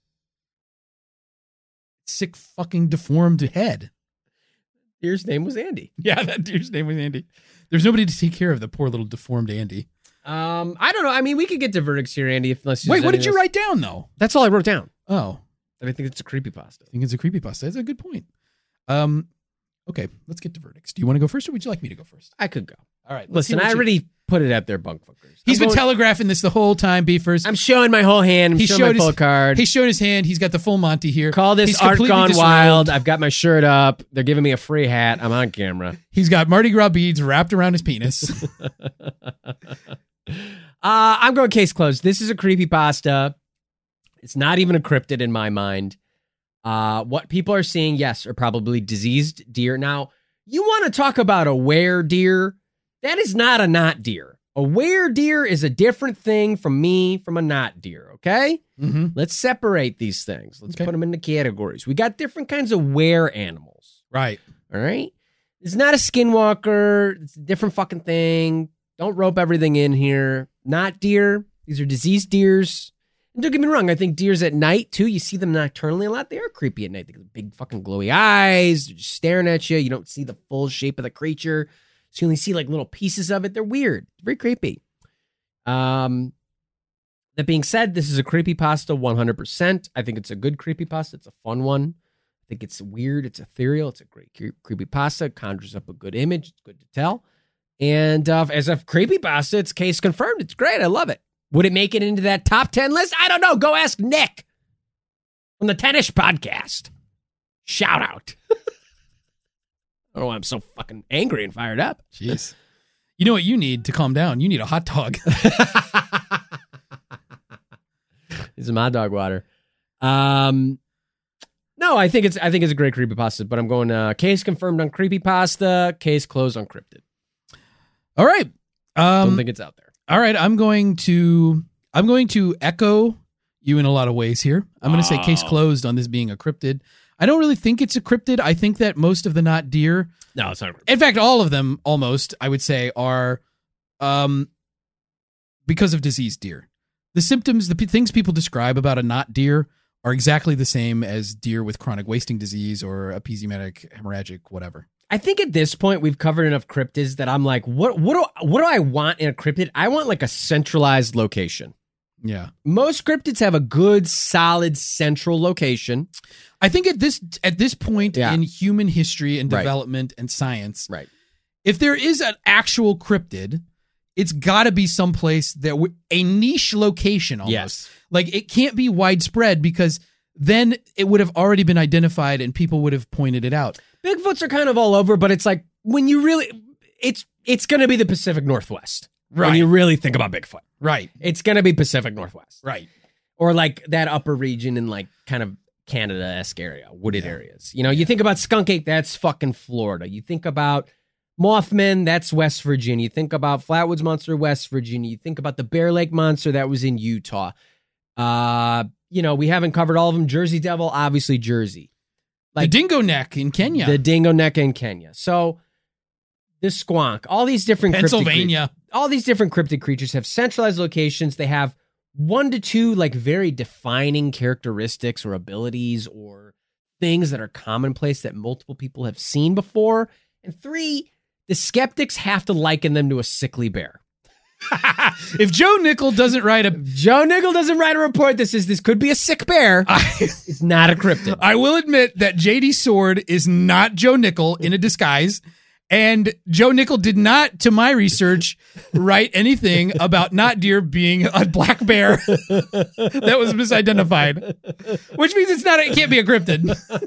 Sick fucking deformed head. Deer's name was Andy. Yeah, that deer's name was Andy. There's nobody to take care of the poor little deformed Andy. Um, I don't know. I mean, we could get to verdicts here, Andy. If unless Wait, what did you write down though? That's all I wrote down. Oh, I think it's a creepypasta. I think it's a creepypasta. That's a good point. Um, okay, let's get to verdicts. Do you want to go first, or would you like me to go first? I could go. All right. let's Listen, hear what I you- already put it at their bunk fuckers. He's I'm been going- telegraphing this the whole time, Beefers. I'm showing my whole hand. I'm He showing showed my his full card. He's showing his hand. He's got the full Monty here. Call this He's art completely gone disrobed. wild. I've got my shirt up. They're giving me a free hat. I'm on camera. He's got Mardi Gras beads wrapped around his penis. uh, I'm going case closed. This is a creepypasta. It's not even a cryptid in my mind. Uh, what people are seeing, yes, are probably diseased deer. Now, you want to talk about a were deer? That is not a not deer. A were deer is a different thing from me from a not deer, okay? Mm-hmm. Let's separate these things. Let's Okay. put them into categories. We got different kinds of were animals, Right. all right? It's not a skinwalker. It's a different fucking thing. Don't rope everything in here. Not deer. These are diseased deers. And don't get me wrong, I think deers at night, too, you see them nocturnally a lot. They are creepy at night. They got big fucking glowy eyes. They're just staring at you. You don't see the full shape of the creature. So you only see like little pieces of it. They're weird. Very creepy. Um, that being said, this is a creepypasta one hundred percent. I think it's a good creepypasta. It's a fun one. I think it's weird. It's ethereal. It's a great cre- creepypasta. It conjures up a good image. It's good to tell. And uh, as a creepypasta, it's case confirmed. It's great. I love it. Would it make it into that top ten list? I don't know. Go ask Nick from the Tennis Podcast. Shout out. I don't know why I'm so fucking angry and fired up. Jeez. You know what you need to calm down? You need a hot dog. This is my dog water. Um, no, I think it's I think it's a great creepypasta, but I'm going uh, case confirmed on creepypasta, case closed on cryptid. All right. Um, Don't think it's out there. all right. I'm going to I'm going to echo you in a lot of ways here. I'm going to say case closed on this being a cryptid. I don't really think it's a cryptid. I think that most of the not deer, No, it's not. in fact, all of them almost, I would say, are um, because of diseased deer. The symptoms, the p- things people describe about a not deer are exactly the same as deer with chronic wasting disease or epizootic, hemorrhagic, whatever. I think at this point we've covered enough cryptids that I'm like, what what do what do I want in a cryptid? I want like a centralized location. Yeah. Most cryptids have a good, solid central location. I think at this at this point Yeah. in human history and Right. development and science, Right. if there is an actual cryptid, it's got to be someplace that w- a niche location almost. Yes. Like it can't be widespread because then it would have already been identified and people would have pointed it out. Bigfoots are kind of all over, but it's like when you really, it's it's going to be the Pacific Northwest. When Right. you really think about Bigfoot, Right. it's going to be Pacific Northwest. Right. Or like that upper region in like kind of Canada-esque area, wooded areas. You know, you think about skunk ape, that's fucking Florida. You think about Mothman, that's West Virginia. You think about Flatwoods Monster, West Virginia. You think about the Bear Lake Monster, that was in Utah. Uh, you know, we haven't covered all of them. Jersey Devil, obviously Jersey. the dingo neck in Kenya. The dingo neck in Kenya. So the squonk, all these different cryptid Pennsylvania. crea- all these different cryptid creatures have centralized locations. They have one to two like very defining characteristics or abilities or things that are commonplace that multiple people have seen before. And three, the skeptics have to liken them to a sickly bear. If Joe Nickel doesn't write a Joe Nickel doesn't write a report that says this could be a sick bear. I, It's not a cryptid. I will admit that J D Sword is not Joe Nickel in a disguise. And Joe Nickel did not, to my research, write anything about not deer being a black bear that was misidentified, which means it's not. It can't be a cryptid.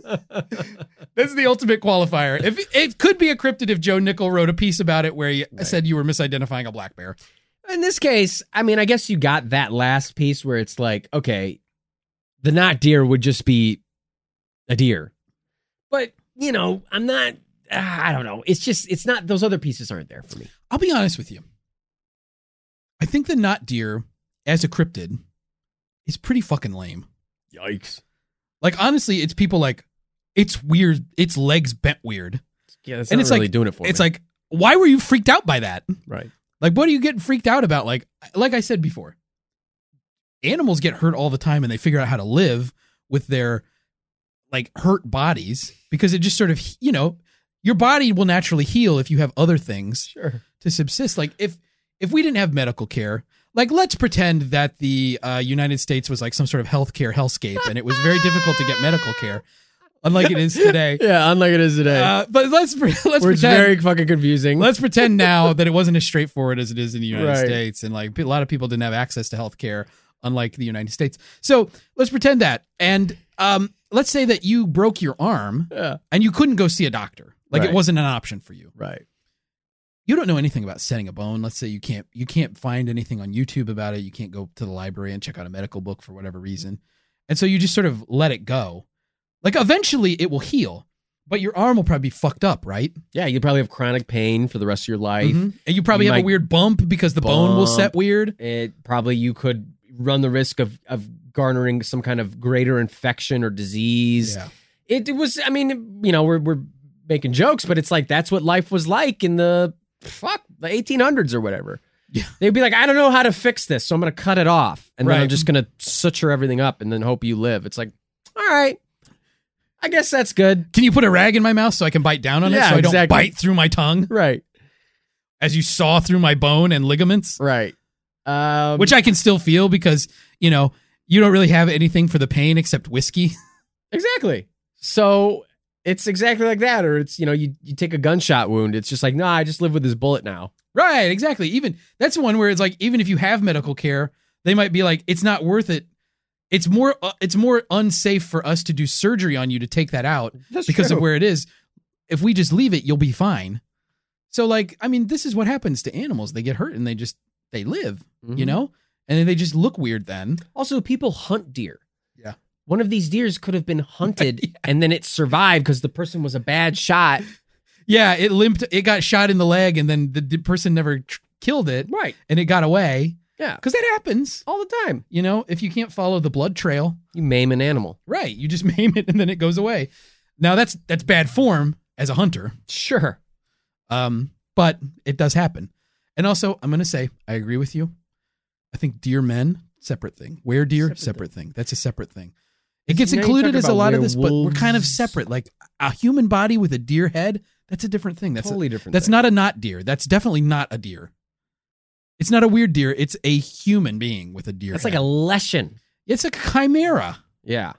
That's the ultimate qualifier. If it could be a cryptid, if Joe Nickel wrote a piece about it where he said you were misidentifying a black bear. In this case, I mean, I guess you got that last piece where it's like, okay, the not deer would just be a deer. But, you know, I'm not, ah, I don't know. It's just, it's not, those other pieces aren't there for me. I'll be honest with you. I think the not deer as a cryptid is pretty fucking lame. Yikes. Like, honestly, it's people like, it's weird. Its legs bent weird. Yeah, that's And not it's really like- doing it for It's me. like, why were you freaked out by that? right. Like, what are you getting freaked out about? Like, like I said before, animals get hurt all the time and they figure out how to live with their like hurt bodies because it just sort of, you know, your body will naturally heal if you have other things Sure. to subsist. Like if, if we didn't have medical care, like let's pretend that the uh, United States was like some sort of healthcare hellscape and it was very difficult to get medical care. unlike it is today. Yeah, unlike it is today. Uh, but let's let's Where pretend. it's very fucking confusing. Let's pretend now that it wasn't as straightforward as it is in the United Right. States, and like a lot of people didn't have access to healthcare, unlike the United States. So let's pretend that, and um, let's say that you broke your arm Yeah. and you couldn't go see a doctor, like Right. it wasn't an option for you. Right. You don't know anything about setting a bone. Let's say you can't you can't find anything on YouTube about it. You can't go to the library and check out a medical book for whatever reason, and so you just sort of let it go. Like eventually it will heal, but your arm will probably be fucked up, right? Yeah, you probably have chronic pain for the rest of your life. Mhm. And you probably You have a might weird bump because the bone will bump. set weird. It probably you could run the risk of of garnering some kind of greater infection or disease. Yeah. It, it was. I mean, you know, we're we're making jokes, but it's like that's what life was like in the fuck the eighteen hundreds or whatever. Yeah. They'd be like, I don't know how to fix this, so I'm going to cut it off, and then Right. I'm just going to suture everything up, and then hope you live. It's like, all right, I guess that's good. Can you put a rag in my mouth so I can bite down on it Yeah, so I don't exactly. bite through my tongue Right, as you saw through my bone and ligaments, right. Um, which I can still feel because, you know, you don't really have anything for the pain except whiskey. Exactly. So it's exactly like that. Or it's, you know, you, you take a gunshot wound. It's just like, no, I just live with this bullet now. Right, exactly. Even that's one where it's like, even if you have medical care, they might be like, it's not worth it. It's more, uh, it's more unsafe for us to do surgery on you to take that out That's because true. of where it is. If we just leave it, you'll be fine. So like, I mean, this is what happens to animals. They get hurt and they just, they live, you Mhm. know, and then they just look weird then. Also, people hunt deer. Yeah. One of these deers could have been hunted Yeah. and then it survived because the person was a bad shot. Yeah, it limped. It got shot in the leg, and then the, the person never tr- killed it, Right. and it got away. Yeah. Because that happens. All the time. You know, if you can't follow the blood trail, You maim an animal. right? You just maim it, and then it goes away. Now that's that's bad form as a hunter, Sure. um, but it does happen. And also, I'm going to say I agree with you. I think deer men separate thing. Were deer Separate separate, thing. That's a separate thing. It gets Now you're included talking as a about lot of this, but we're kind of werewolves. separate. Like a human body with a deer head. That's a different thing. That's a, Totally different That's thing. not a not deer. That's definitely not a deer. It's not a weird deer. It's a human being with a deer. That's head. like a lesson. It's a chimera. Yeah.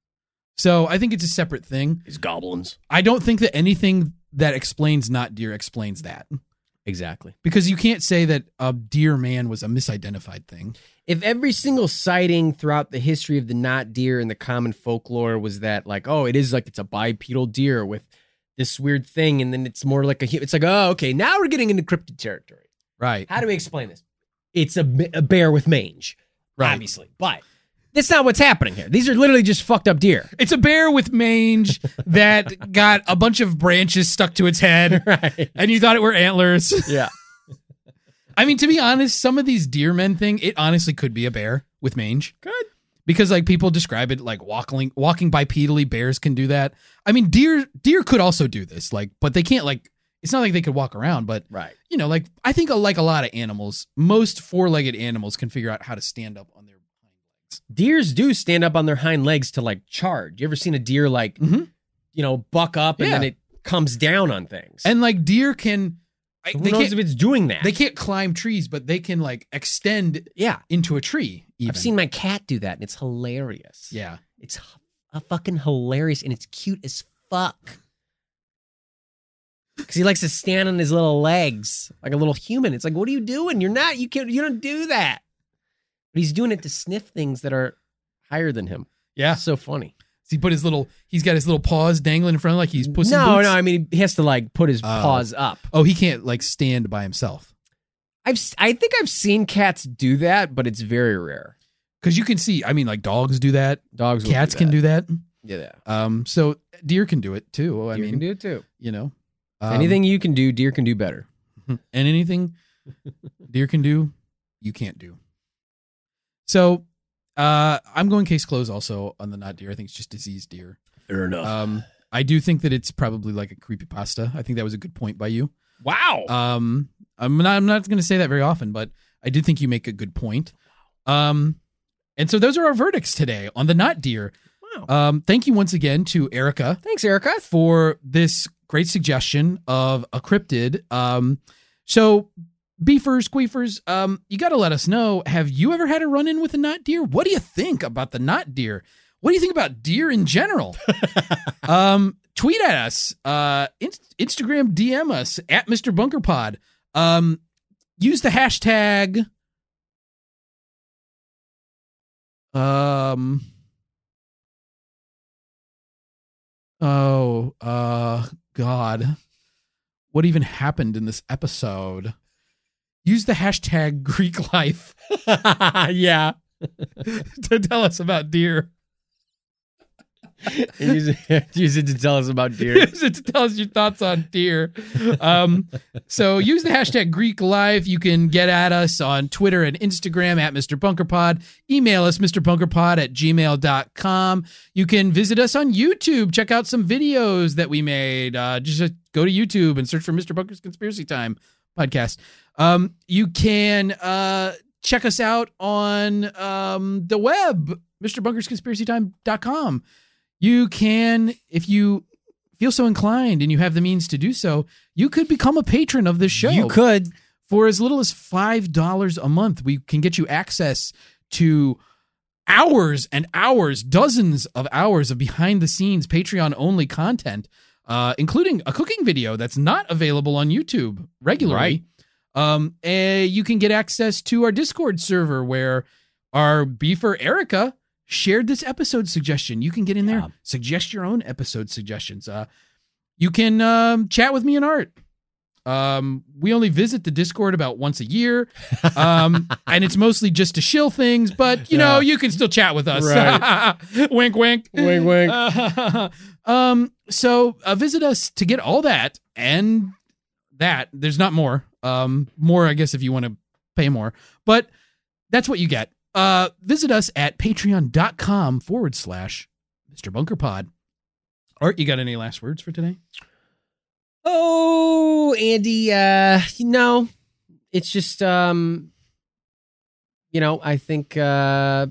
So I think it's a separate thing. These goblins. I don't think that anything that explains not deer explains that, Exactly. because you can't say that a deer man was a misidentified thing. If every single sighting throughout the history of the not deer in the common folklore was that, like, oh, it is like it's a bipedal deer with this weird thing, and then it's more like a, hu- it's like, oh, okay, now we're getting into cryptid territory. Right. How do we explain this? It's a, b- a bear with mange, Right. obviously, but that's not what's happening here. These are literally just fucked up deer. It's a bear with mange that got a bunch of branches stuck to its head, Right. and you thought it were antlers. Yeah. I mean, to be honest, some of these deer men thing, it honestly could be a bear with mange. Good. Because like people describe it like walking walking bipedally, bears can do that. I mean, deer deer could also do this, like, but they can't like. It's not like they could walk around, but Right. you know, like I think like a lot of animals, most four-legged animals can figure out how to stand up on their hind legs. Deers do stand up on their hind legs to like charge. You ever seen a deer like, Mhm. you know, buck up and Yeah. then it comes down on things? And like deer can, I, So who they knows can't if it's doing that? they can't climb trees, but they can like extend Yeah. into a tree. Even. I've seen my cat do that, and it's hilarious. Yeah. It's h- a fucking hilarious, and it's cute as fuck. Because he likes to stand on his little legs like a little human. It's like, what are you doing? You're not. You can't. You don't do that. But he's doing it to sniff things that are higher than him. Yeah. It's so funny. So he put his little, he's got his little paws dangling in front of him like he's pussy no, boots. no. I mean, he has to like put his Oh. paws up. Oh, he can't like stand by himself. I've. s- I think I've seen cats do that, but it's very rare. Because you can see, I mean, like dogs do that. Dogs, will Cats can do that. Yeah, Um, so deer can do it too. I deer mean, can do it too. you know, um, Anything you can do, deer can do better. and anything deer can do, you can't do. So, uh, I'm going case closed also on the not deer. I think it's just diseased deer. Fair enough. Um, I do think that it's probably like a creepypasta. I think that was a good point by you. wow. Um, I'm not, I'm not going to say that very often, but I did think you make a good point. Um, and so those are our verdicts today on the not deer. Wow. Um, thank you once again to Erica Thanks, Erica. for this great suggestion of a cryptid. Um, so beefers, queefers, um, you got to let us know. Have you ever had a run in with a not deer? What do you think about the not deer? what do you think about deer in general? um, tweet at us, uh, in- Instagram D M us at Mister Bunker Pod. Um, use the hashtag. Um. Oh, uh, God. What even happened in this episode? Use the hashtag Greek life. Yeah. To tell us about deer. use, it, use it to tell us about deer. Use it to tell us your thoughts on deer. Um, so use the hashtag Greek life. You can get at us on Twitter and Instagram at Mister Bunker Pod. Email us, MrBunkerPod at gmail dot com. You can visit us on YouTube. Check out some videos that we made. Uh, just go to YouTube and search for Mister Bunker's Conspiracy Time podcast. Um, you can uh, check us out on um, the web, Mister Bunker's Conspiracy Time dot com. You can, if you feel so inclined and you have the means to do so, you could become a patron of this show. You could. For as little as five dollars a month, we can get you access to hours and hours, dozens of hours of behind-the-scenes Patreon-only content, uh, including a cooking video that's not available on YouTube regularly. Right. Um, and you can get access to our Discord server where our beefer Erica shared this episode suggestion. You can get in there, Yeah. suggest your own episode suggestions. Uh, you can um, chat with me and Art. Um, we only visit the Discord about once a year, um, and it's mostly just to shill things. But you know, Yeah. you can still chat with us. Right. Wink, wink, Wink, wink. Uh, um, so uh, visit us to get all that and that. There's not more. Um, more, I guess, if you want to pay more, but that's what you get. Uh, visit us at patreon.com forward slash Mr. Bunker Pod. Art, you got any last words for today? Oh, Andy, uh, you know, it's just, um, you know, I think, uh,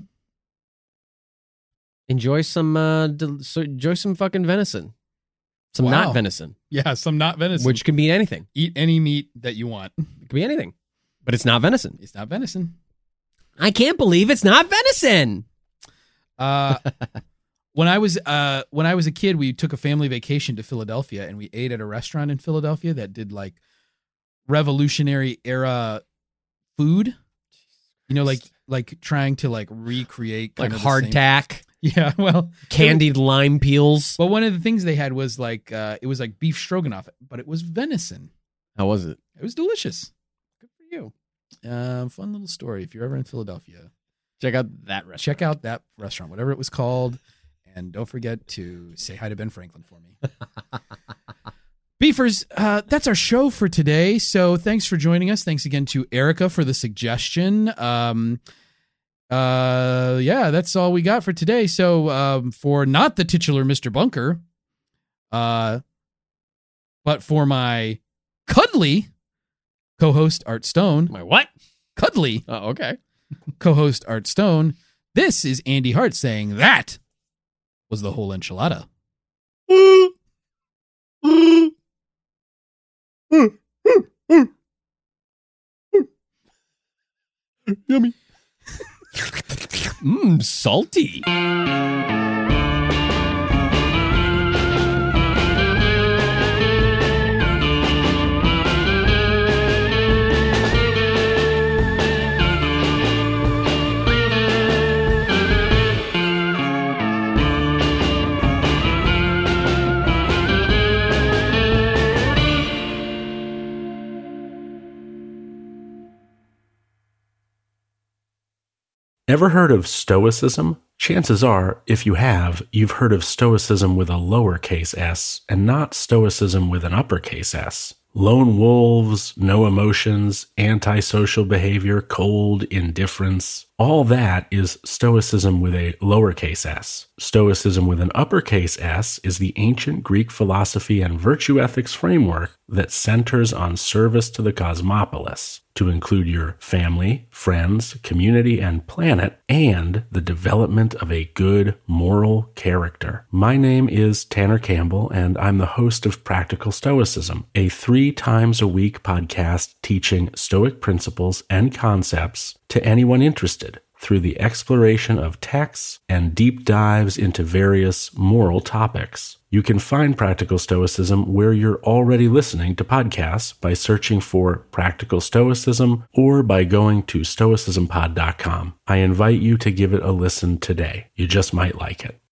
enjoy some, uh, del- so enjoy some fucking venison. Some Wow. not venison, Yeah, some not venison. which can be anything. Eat any meat that you want. It could be anything, but it's not venison. It's not venison. I can't believe it's not venison. Uh, when I was uh when I was a kid, we took a family vacation to Philadelphia, and we ate at a restaurant in Philadelphia that did like Revolutionary era food. You know, like like trying to like recreate kind Like of the same- hardtack, Yeah, well, candied lime peels. but one of the things they had was like uh it was like beef stroganoff, but it was venison. How was it? It was delicious. Good for you. Uh, fun little story. If you're ever in Philadelphia, Check out that restaurant. check out that restaurant, whatever it was called. And don't forget to say hi to Ben Franklin for me. Beefers, uh, that's our show for today. So thanks for joining us. Thanks again to Erica for the suggestion. Um, uh, yeah, that's all we got for today. So um, for not the titular Mister Bunker, uh, but for my cuddly co-host Art Stone, My what? cuddly Oh, okay. co-host Art Stone, this is Andy Hart saying that was the whole enchilada. Yummy. Mmm, salty. Ever heard of Stoicism? Chances are, if you have, you've heard of Stoicism with a lowercase s and not Stoicism with an uppercase S. Lone wolves, no emotions, antisocial behavior, cold indifference. All that is Stoicism with a lowercase s. Stoicism with an uppercase S is the ancient Greek philosophy and virtue ethics framework that centers on service to the cosmopolis, to include your family, friends, community, and planet, and the development of a good moral character. My name is Tanner Campbell, and I'm the host of Practical Stoicism, a three times a week podcast teaching Stoic principles and concepts to anyone interested, through the exploration of texts and deep dives into various moral topics. You can find Practical Stoicism where you're already listening to podcasts by searching for Practical Stoicism or by going to stoicism pod dot com. I invite you to give it a listen today. You just might like it.